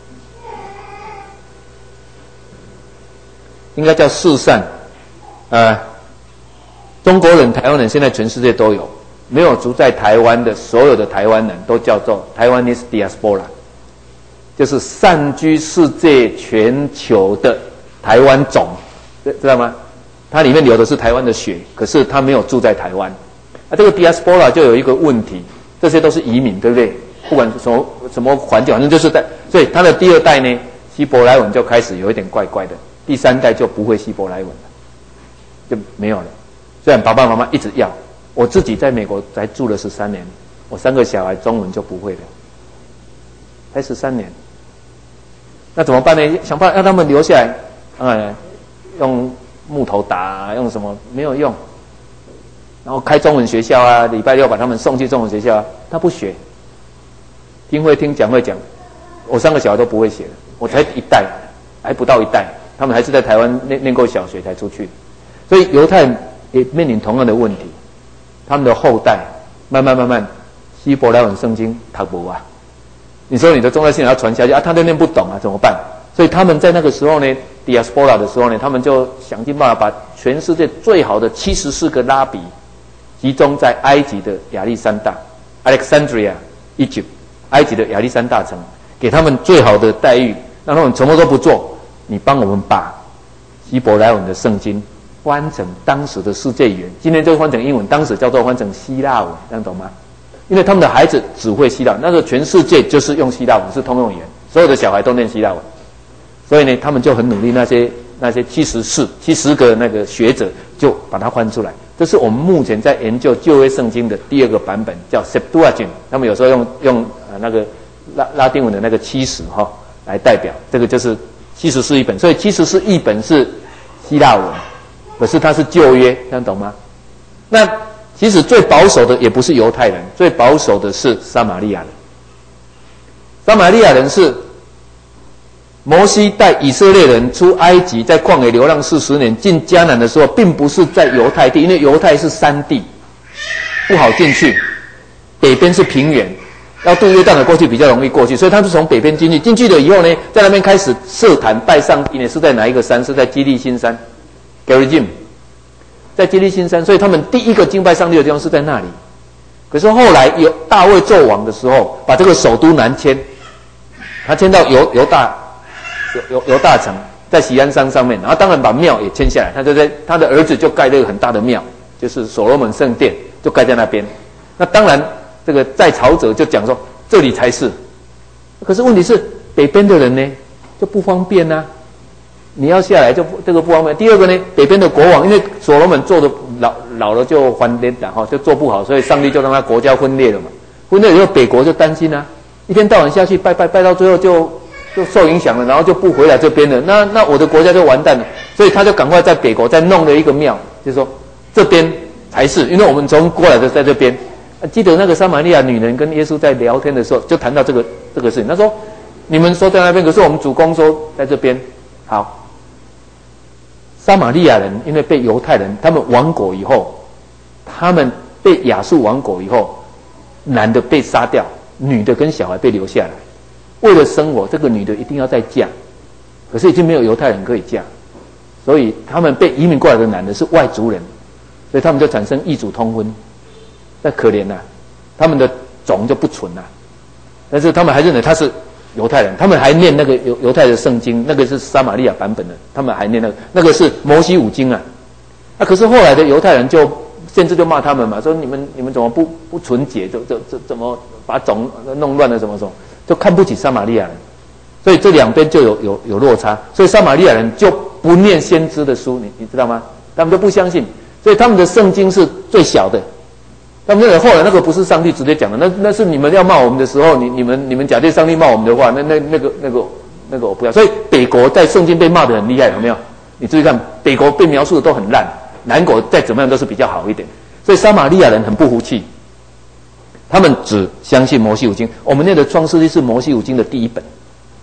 应该叫四散。呃，中国人、台湾人现在全世界都有，没有住在台湾的所有的台湾人都叫做台湾 is diaspora。就是散居世界全球的台湾种，知道吗？它里面流的是台湾的血，可是它没有住在台湾。啊，这个 diaspora 就有一个问题，这些都是移民，对不对？不管什么什么环境，反正就是在，所以他的第二代呢，希伯来文就开始有一点怪怪的，第三代就不会希伯来文了，就没有了。虽然爸爸妈妈一直要，我自己在美国才住了十三年，我三个小孩中文就不会了，才十三年。那怎么办呢？想办法让他们留下来，嗯，用木头打，用什么没有用。然后开中文学校啊，礼拜六把他们送去中文学校啊，他不学，听会听，讲会讲。我三个小孩都不会写的，我才一代，还不到一代，他们还是在台湾念念过小学才出去。所以犹太人也面临同样的问题，他们的后代慢慢慢慢，希伯来文圣经读不啊。你说你的宗教信仰要传下去啊，他都念不懂啊，怎么办？所以他们在那个时候呢 ，diaspora 的时候呢，他们就想尽办法把全世界最好的七十四个拉比集中在埃及的亚历山大 （Alexandria, Egypt）， 埃及的亚历山大城，给他们最好的待遇，让他们什么都不做，你帮我们把希伯来文的圣经翻成当时的世界语言，今天就翻成英文，当时叫做翻成希腊文，这样懂吗？因为他们的孩子只会希腊，那个全世界就是用希腊文，是通用语言，所有的小孩都念希腊文，所以呢，他们就很努力，那些那些七十四、七十个那个学者就把它翻出来。这是我们目前在研究旧约圣经的第二个版本，叫 Septuagint。他们有时候用用呃那个拉拉丁文的那个七十哈来代表，这个就是七十四译本。所以七十四译本是希腊文，可是它是旧约，这样懂吗？那其实最保守的也不是犹太人，最保守的是撒玛利亚人。撒玛利亚人是摩西带以色列人出埃及，在旷野流浪四十年，进迦南的时候，并不是在犹太地，因为犹太是山地，不好进去。北边是平原，要渡约旦河过去比较容易过去，所以他是从北边进去。进去了以后呢，在那边开始设坛拜上帝呢，是在哪一个山？是在基利心山 ，Gerizim。在基利心山，所以他们第一个敬拜上帝的地方是在那里。可是后来有大卫纣王的时候，把这个首都南迁，他迁到犹犹大犹犹犹大城，在锡安山上面，然后当然把庙也迁下来，他就在他的儿子就盖了一个很大的庙，就是所罗门圣殿，就盖在那边。那当然，这个在朝者就讲说这里才是，可是问题是北边的人呢就不方便啊。你要下来就不这个不方便。第二个呢，北边的国王，因为所罗门做的老老了就翻脸了哈，就做不好，所以上帝就让他国家分裂了嘛。分裂以后，北国就担心啊，一天到晚下去拜拜拜到最后就就受影响了，然后就不回来这边了。那那我的国家就完蛋了，所以他就赶快在北国再弄了一个庙，就是说这边才是，因为我们从过来的在这边。啊、记得那个撒玛利亚女人跟耶稣在聊天的时候，就谈到这个这个事情。他说：“你们说在那边，可是我们主公说在这边。”好。撒玛利亚人因为被犹太人他们亡国以后，他们被亚述亡国以后，男的被杀掉，女的跟小孩被留下来。为了生活，这个女的一定要再嫁，可是已经没有犹太人可以嫁，所以他们被移民过来的男的是外族人，所以他们就产生异族通婚。那可怜呐、啊，他们的种就不纯呐、啊，但是他们还认为他是犹太人，他们还念那个犹犹太的圣经，那个是撒玛利亚版本的，他们还念那个，那个是摩西五经啊。啊，可是后来的犹太人就甚至就骂他们嘛，说你们你们怎么不不纯洁，就就就怎么把种弄乱了，什么什么，就看不起撒玛利亚人，所以这两边就有有有落差，所以撒玛利亚人就不念先知的书，你你知道吗？他们就不相信，所以他们的圣经是最小的。他们认为后来那个不是上帝直接讲的，那那是你们要骂我们的时候，你你们你们假借上帝骂我们的话，那那那个那个那个我不要。所以北国在圣经被骂得很厉害，有没有？你注意看，北国被描述的都很烂，南国再怎么样都是比较好一点。所以撒玛利亚人很不服气，他们只相信摩西五经。我们念的创世纪是摩西五经的第一本，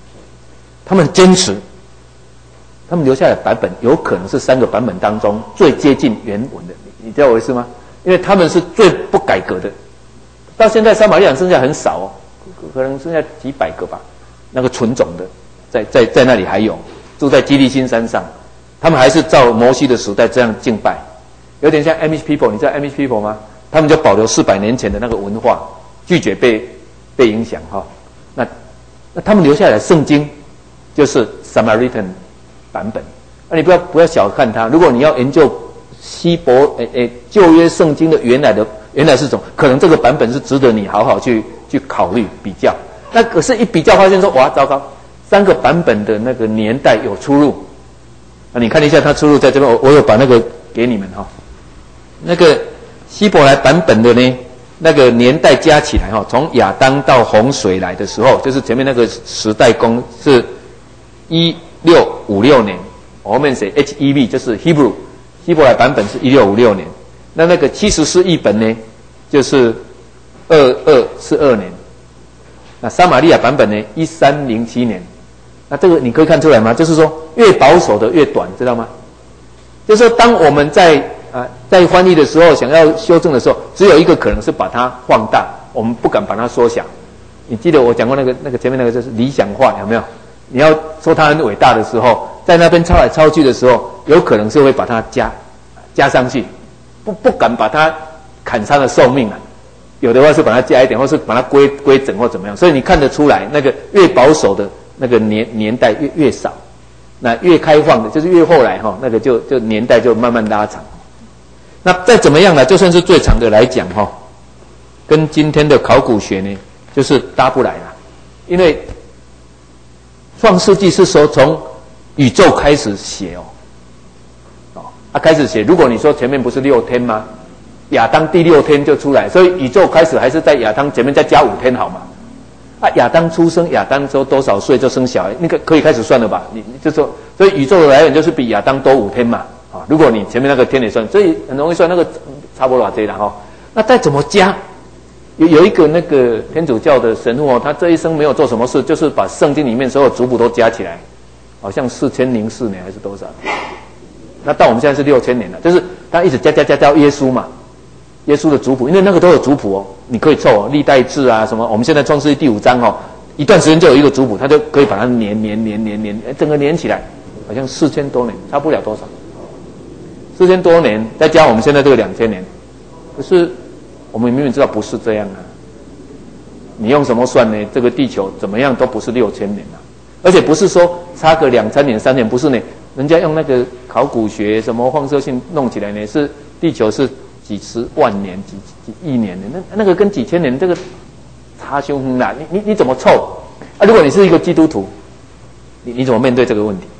他们坚持，他们留下来的版本有可能是三个版本当中最接近原文的，你知道我意思吗？因为他们是最不改革的，到现在撒玛利亚剩下很少哦，可能剩下几百个吧，那个纯种的，在在在那里还有住在基利心山上，他们还是照摩西的时代这样敬拜，有点像 Amish people， 你知道 Amish people 吗？他们就保留四百年前的那个文化，拒绝被被影响哈。那那他们留下来的圣经就是 Samaritan 版本，那你不要不要小看它，如果你要研究希伯诶诶旧约圣经的原来的原来是什么，可能这个版本是值得你好好去去考虑比较。那可是一比较发现说，哇，糟糕，三个版本的那个年代有出入。啊，你看一下它出入在这边，我我有把那个给你们哈。那个希伯来版本的呢，那个年代加起来哈，从亚当到洪水来的时候，就是前面那个时代宫是一六五六年，我后面写 H E V 就是 Hebrew。希伯来版本是一六五六年，那那个七十四译本呢，就是二二四二年，那撒玛利亚版本呢，一三零七年。那这个你可以看出来吗？就是说越保守的越短，知道吗？就是说当我们在啊在翻译的时候，想要修正的时候，只有一个可能是把它放大，我们不敢把它缩小。你记得我讲过那个那个前面那个就是理想化，有没有？你要说它很伟大的时候，在那边抄来抄去的时候，有可能是会把它加加上去，不不敢把它砍它的寿命啊。有的话是把它加一点，或是把它规规整或怎么样。所以你看得出来，那个越保守的那个年年代越越少，那越开放的，就是越后来哈，那个就就年代就慢慢拉长。那再怎么样呢？就算是最长的来讲哈，跟今天的考古学呢，就是搭不来了，因为创世纪是说从宇宙开始写哦，哦，啊开始写。如果你说前面不是六天吗？亚当第六天就出来，所以宇宙开始还是在亚当前面再加五天好吗？啊，亚当出生，亚当说多少岁就生小孩，那个可以开始算了吧？你你就说，所以宇宙的来源就是比亚当多五天嘛，啊，如果你前面那个天也算，所以很容易算那个差不多这了哈。那再怎么加？有有一个那个天主教的神父哦，他这一生没有做什么事，就是把圣经里面所有族谱都加起来，好像四千零四年还是多少？那到我们现在是六千年了，就是他一直加加加加耶稣嘛，耶稣的族谱，因为那个都有族谱哦，你可以凑哦，历代志啊什么，我们现在创世记第五章哦，一段时间就有一个族谱，他就可以把它连连连连连，整个连起来，好像四千多年，差不了多少，四千多年再加我们现在这个两千年，可是。我们明明知道不是这样啊！你用什么算呢？这个地球怎么样都不是六千年啊，而且不是说差个两三年、三年，不是呢。人家用那个考古学什么放射性弄起来呢，是地球是几十万年、几几亿年的，那那个跟几千年这个差凶狠啦！你你你怎么凑啊？如果你是一个基督徒，你你怎么面对这个问题？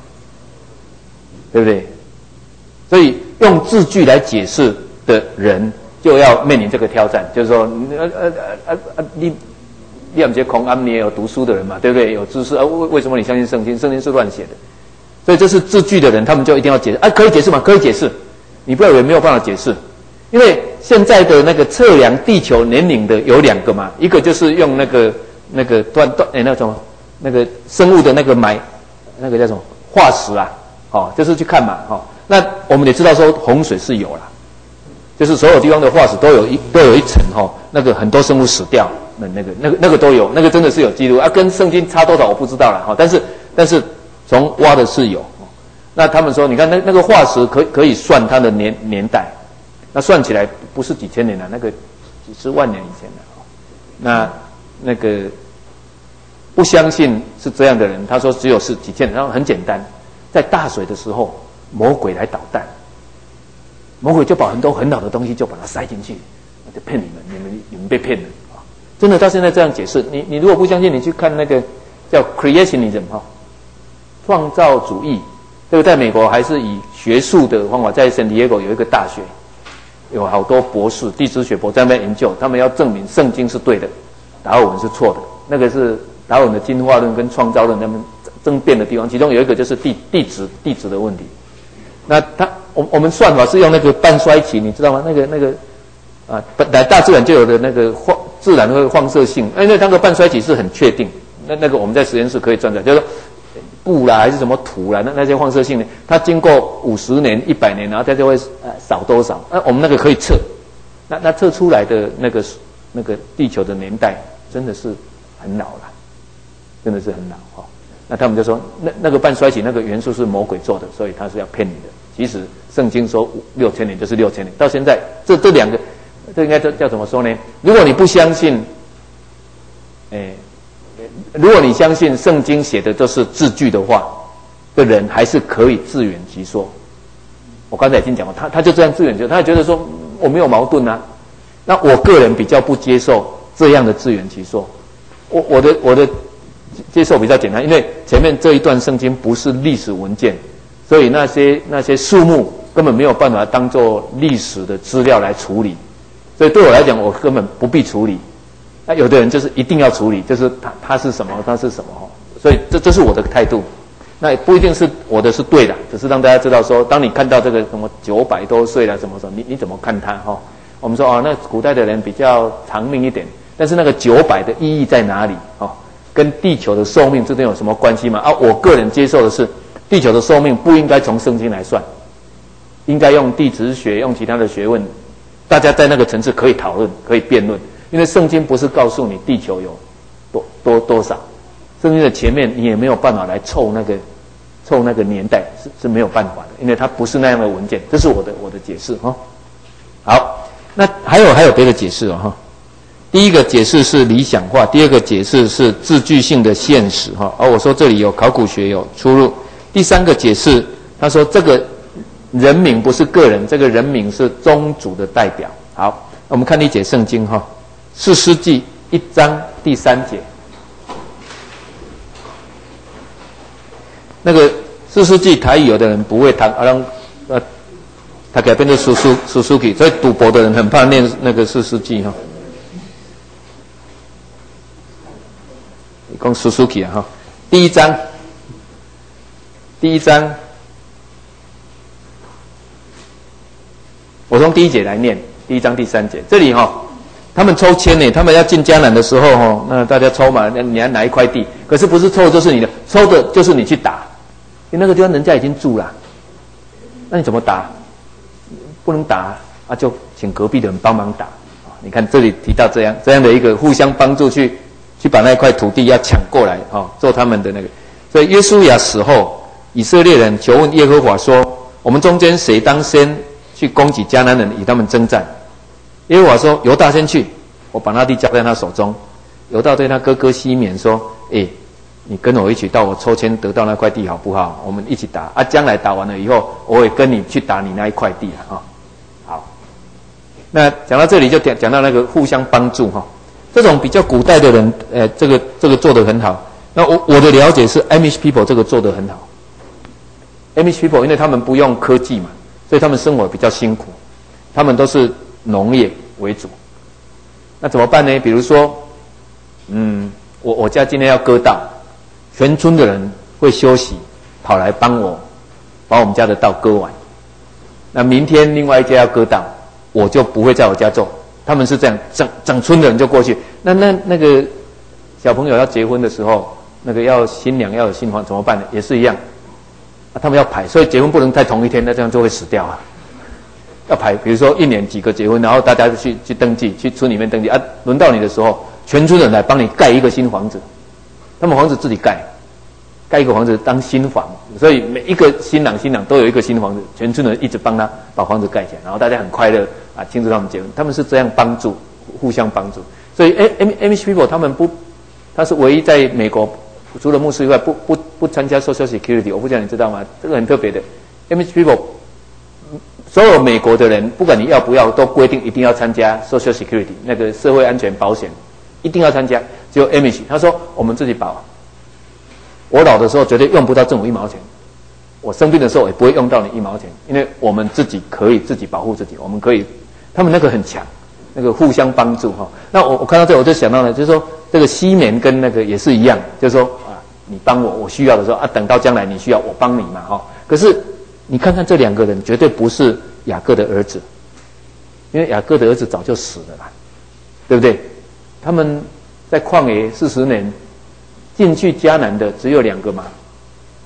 对不对？所以用字句来解释的人。就要面临这个挑战，就是说，呃呃呃呃，你你有些孔安，你也有读书的人嘛，对不对？有知识，啊，为为什么你相信圣经？圣经是乱写的，所以这是字句的人，他们就一定要解释啊，可以解释吗？可以解释，你不要以为没有办法解释，因为现在的那个测量地球年龄的有两个嘛，一个就是用那个那个断断哎那种那个生物的那个埋那个叫什么化石啊，哦，就是去看嘛，哦，那我们也知道说洪水是有啦。就是所有地方的化石都有一都有一层哈、哦，那个很多生物死掉，那那个那个那个都有，那个真的是有记录啊，跟圣经差多少我不知道了哈、哦，但是但是从挖的是有，那他们说你看那那个化石可可以算它的年年代，那算起来不是几千年了，那个几十万年以前了，那那个不相信是这样的人，他说只有是几千年，然后很简单，在大水的时候魔鬼来捣蛋。魔鬼就把很多很老的东西就把它塞进去，就骗你们，你们你们被骗了啊！真的到现在这样解释，你你如果不相信，你去看那个叫 creationism 哈，创造主义，这个在美国还是以学术的方法，在 San Diego 有一个大学，有好多博士，地质学博士在那边研究，他们要证明圣经是对的，达尔文是错的，那个是达尔文的进化论跟创造论他们争辩的地方，其中有一个就是地地质地质的问题。那他，我我们算法是用那个半衰期，你知道吗？那个那个啊，本来大自然就有的那个放自然的放射性，因为那个半衰期是很确定。那那个我们在实验室可以算出来，就是说布啦，还是什么土啦，那那些放射性的，它经过五十年、一百年，然后它就会呃少多少？那我们那个可以测，那那测出来的那个那个地球的年代真的是很老了，真的是很老哈、哦。那他们就说，那那个半衰期那个元素是魔鬼做的，所以他是要骗你的。其实圣经说六千年就是六千年，到现在这这两个，这应该叫叫怎么说呢？如果你不相信，哎。如果你相信圣经写的都是字句的话，的人还是可以自圆其说。我刚才已经讲过，他他就这样自圆其说，他觉得说我没有矛盾啊。那我个人比较不接受这样的自圆其说。我我的我的接受比较简单，因为前面这一段圣经不是历史文件，所以那些那些数目根本没有办法当做历史的资料来处理，所以对我来讲，我根本不必处理。那有的人就是一定要处理，就是他他是什么，他是什么哈，所以这这是我的态度。那也不一定是我的是对的，只是让大家知道说，当你看到这个什么九百多岁了什么什么，你你怎么看他哈？我们说哦，那古代的人比较长命一点，但是那个九百的意义在哪里？哦，跟地球的寿命之间有什么关系吗？啊，我个人接受的是，地球的寿命不应该从圣经来算，应该用地质学，用其他的学问，大家在那个层次可以讨论，可以辩论。因为圣经不是告诉你地球有多多多少，圣经的前面你也没有办法来凑那个凑那个年代，是是没有办法的，因为它不是那样的文件。这是我的我的解释哈、哦。好，那还有还有别的解释哦哈。第一个解释是理想化，第二个解释是字句性的现实哈。而、哦、我说这里有考古学有出入。第三个解释，他说这个人名不是个人，这个人名是宗主的代表。好，我们看理解圣经哈。哦士师记一章第三节，那个士师记台语有的人不会读，啊让呃，他改变成苏苏苏苏记，所以赌博的人很怕念那个士师记哈。讲苏苏记啊哈，第一章，第一章，我从第一节来念，第一章第三节，这里哈、哦。他们抽签呢，他们要进迦南的时候，哈，那大家抽嘛，你要拿一块地，可是不是抽的就是你的，抽的就是你去打，因为那个地方人家已经住了，那你怎么打？不能打啊，就请隔壁的人帮忙打。你看这里提到这样这样的一个互相帮助去，去把那块土地要抢过来，哈，做他们的那个。所以约书亚死后，以色列人求问耶和华说：我们中间谁当先去攻击迦南人，与他们征战？耶和华说：犹大先去，我把那地交在他手中。犹大对他哥哥西缅说：诶，你跟我一起到我抽签得到那块地好不好？我们一起打啊！将来打完了以后，我也跟你去打你那一块地了啊、哦！好，那讲到这里就讲讲到那个互相帮助哈、哦。这种比较古代的人，呃，这个这个做得很好。那我我的了解是 Amish people 这个做得很好。Amish people 因为他们不用科技嘛，所以他们生活比较辛苦，他们都是农业为主，那怎么办呢？比如说，嗯，我我家今天要割稻，全村的人会休息，跑来帮我把我们家的稻割完。那明天另外一家要割稻，我就不会在我家做。他们是这样，整整村的人就过去。那那那个小朋友要结婚的时候，那个要新娘要有新房怎么办呢？也是一样，啊、他们要排，所以结婚不能在同一天，那这样就会死掉啊。要排，比如说一年几个结婚，然后大家去去登记，去村里面登记啊。轮到你的时候，全村人来帮你盖一个新房子，他们房子自己盖，盖一个房子当新房，所以每一个新郎新娘都有一个新房子，全村人一直帮他把房子盖起来，然后大家很快乐啊，庆祝他们结婚。他们是这样帮助，互相帮助。所以 Amish people 他们不，他是唯一在美国除了牧师以外不不不参加 Social Security。我不知道你知道吗？这个很特别的 Amish people。所有美国的人，不管你要不要，都规定一定要参加 Social Security 那个社会安全保险，一定要参加。只有 Amish 他说我们自己保，我老的时候绝对用不到政府一毛钱，我生病的时候也不会用到你一毛钱，因为我们自己可以自己保护自己，我们可以，他们那个很强，那个互相帮助哈。那我我看到这我就想到了，就是说这个西缅跟那个也是一样，就是说啊，你帮我，我需要的时候啊，等到将来你需要我帮你嘛哈。可是你看看这两个人，绝对不是雅各的儿子，因为雅各的儿子早就死了啦，对不对？他们在旷野四十年，进去迦南的只有两个嘛，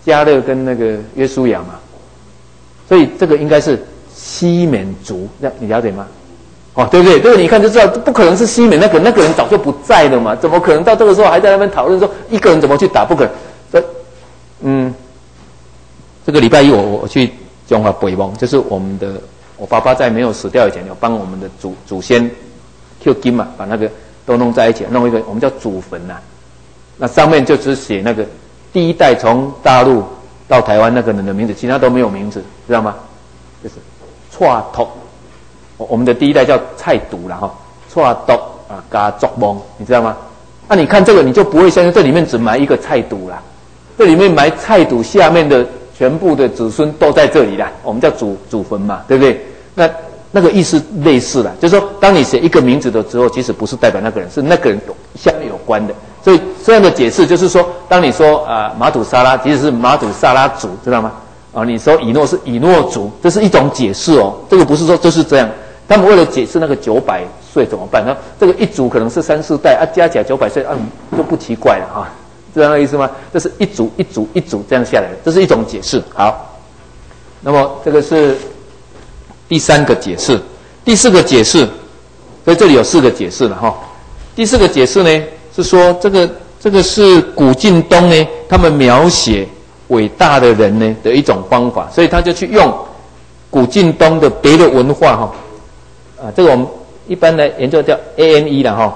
迦勒跟那个约书亚嘛，所以这个应该是西缅族，那你了解吗？哦，对不对？这个你看就知道，不可能是西缅那个那个人早就不在了嘛，怎么可能到这个时候还在那边讨论说一个人怎么去打？不可能。这，嗯，这个礼拜一我我去中华北蒙，就是我们的我爸爸在没有死掉以前，有帮我们的祖祖先 Q 金嘛，把那个都弄在一起，弄一个我们叫祖坟呐、啊。那上面就只写那个第一代从大陆到台湾那个人的名字，其他都没有名字，知道吗？就是蔡托。我们的第一代叫蔡笃啦哈，蔡笃啊加作梦，你知道吗？那、啊、你看这个你就不会相信，这里面只埋一个蔡笃啦，这里面埋蔡笃下面的全部的子孙都在这里啦，我们叫祖祖坟嘛，对不对？那那个意思类似啦，就是说当你写一个名字的时候，其实不是代表那个人，是那个人下面有关的。所以这样的解释就是说，当你说啊、呃、马土沙拉，其实是马土沙拉族，知道吗？啊，你说以诺是以诺族，这是一种解释哦，这个不是说就是这样。他们为了解释那个九百岁怎么办？那这个一族可能是三四代啊，加起来九百岁啊，就不奇怪了哈，知道那个意思吗？这是一族一族一族这样下来的，这是一种解释。好，那么这个是第三个解释，第四个解释，所以这里有四个解释了哈。第四个解释呢是说，这个这个是古晋东呢，他们描写伟大的人呢的一种方法，所以他就去用古晋东的别的文化哈。啊，这个我们一般的研究叫 A N E 啦哈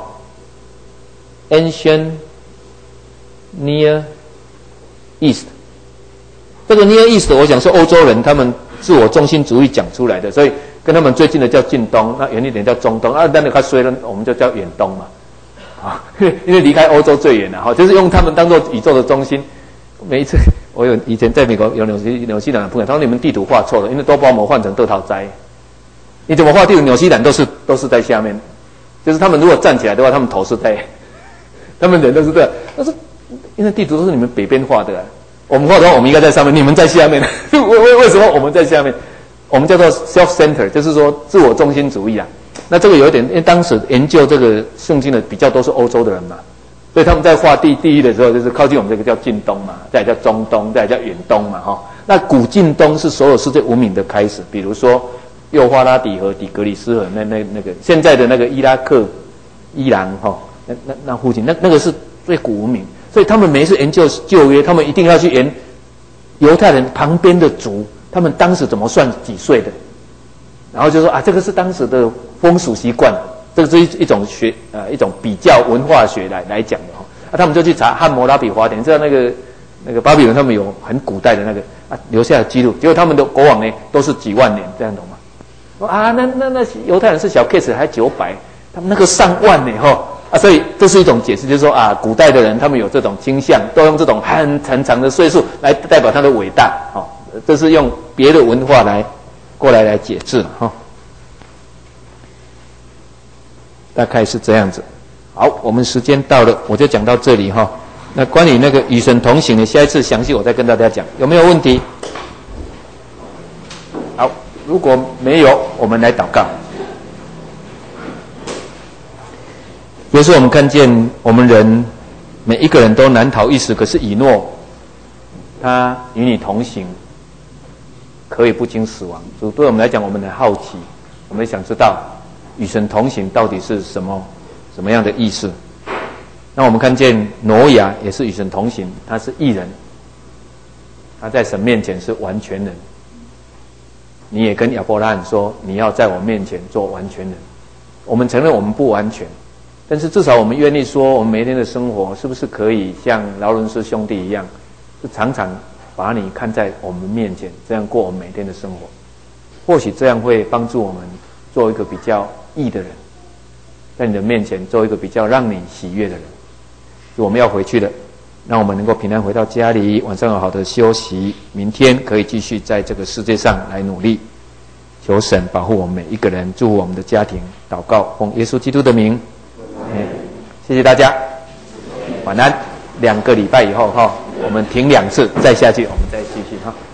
，Ancient Near East。这个 Near East 我想是欧洲人他们自我中心主义讲出来的，所以跟他们最近的叫近东，那远一点叫中东，啊，那你看衰了，我们就叫远东嘛，啊，因为离开欧洲最远了哈，就是用他们当做宇宙的中心。每一次我有以前在美国有纽西纽西兰的朋友，他说你们地图画错了，因为都把我们换成豆桃斋。你怎么画地图？纽西兰都是都是在下面，就是他们如果站起来的话，他们头是在，他们人都是这样。但是因为地图都是你们北边画的、啊，我们画的话，我们应该在上面，你们在下面。为为为什么我们在下面？我们叫做 self-center， 就是说自我中心主义啊。那这个有一点，因为当时研究这个圣经的比较都是欧洲的人嘛，所以他们在画地地域的时候，就是靠近我们这个叫近东嘛，再来叫中东，再来叫远东嘛，哈。那古近东是所有世界文明的开始，比如说。幼发拉底河、底格里斯河，那那那个现在的那个伊拉克、伊朗哈，那那那附近，那那个是最古文明，所以他们每一次研究旧约，他们一定要去研犹太人旁边的族，他们当时怎么算几岁的，然后就说啊，这个是当时的风俗习惯，这个是一一种学呃一种比较文化学来来讲的哈，啊，他们就去查汉谟拉比法典，你知道那个那个巴比伦他们有很古代的那个啊留下的记录，结果他们的国王呢都是几万年，这样懂吗？啊，那那那犹太人是小 case， 还九百，他们那个上万呢，哈啊，所以这是一种解释，就是说啊，古代的人他们有这种倾向，都用这种很很长的岁数来代表他的伟大，哦，这是用别的文化来过来来解释，哈，大概是这样子。好，我们时间到了，我就讲到这里哈。那关于那个与神同行的，下一次详细我再跟大家讲，有没有问题？好。如果没有，我们来祷告。有时候我们看见我们人每一个人都难逃一死，可是以诺他与你同行，可以不经死亡。主对我们来讲，我们很好奇，我们想知道与神同行到底是什么什么样的意思。那我们看见挪亚也是与神同行，他是义人，他在神面前是完全人。你也跟亚伯拉罕说，你要在我面前做完全人。我们承认我们不完全，但是至少我们愿意说，我们每天的生活是不是可以像劳伦斯兄弟一样，是常常把你看在我们面前，这样过我们每天的生活。或许这样会帮助我们做一个比较义的人，在你的面前做一个比较让你喜悦的人。我们要回去了，让我们能够平安回到家里，晚上有好的休息，明天可以继续在这个世界上来努力。求神保护我们每一个人，祝福我们的家庭。祷告，奉耶稣基督的名，嗯，谢谢大家，晚安。两个礼拜以后哈，我们停两次，再下去，我们再继续哈。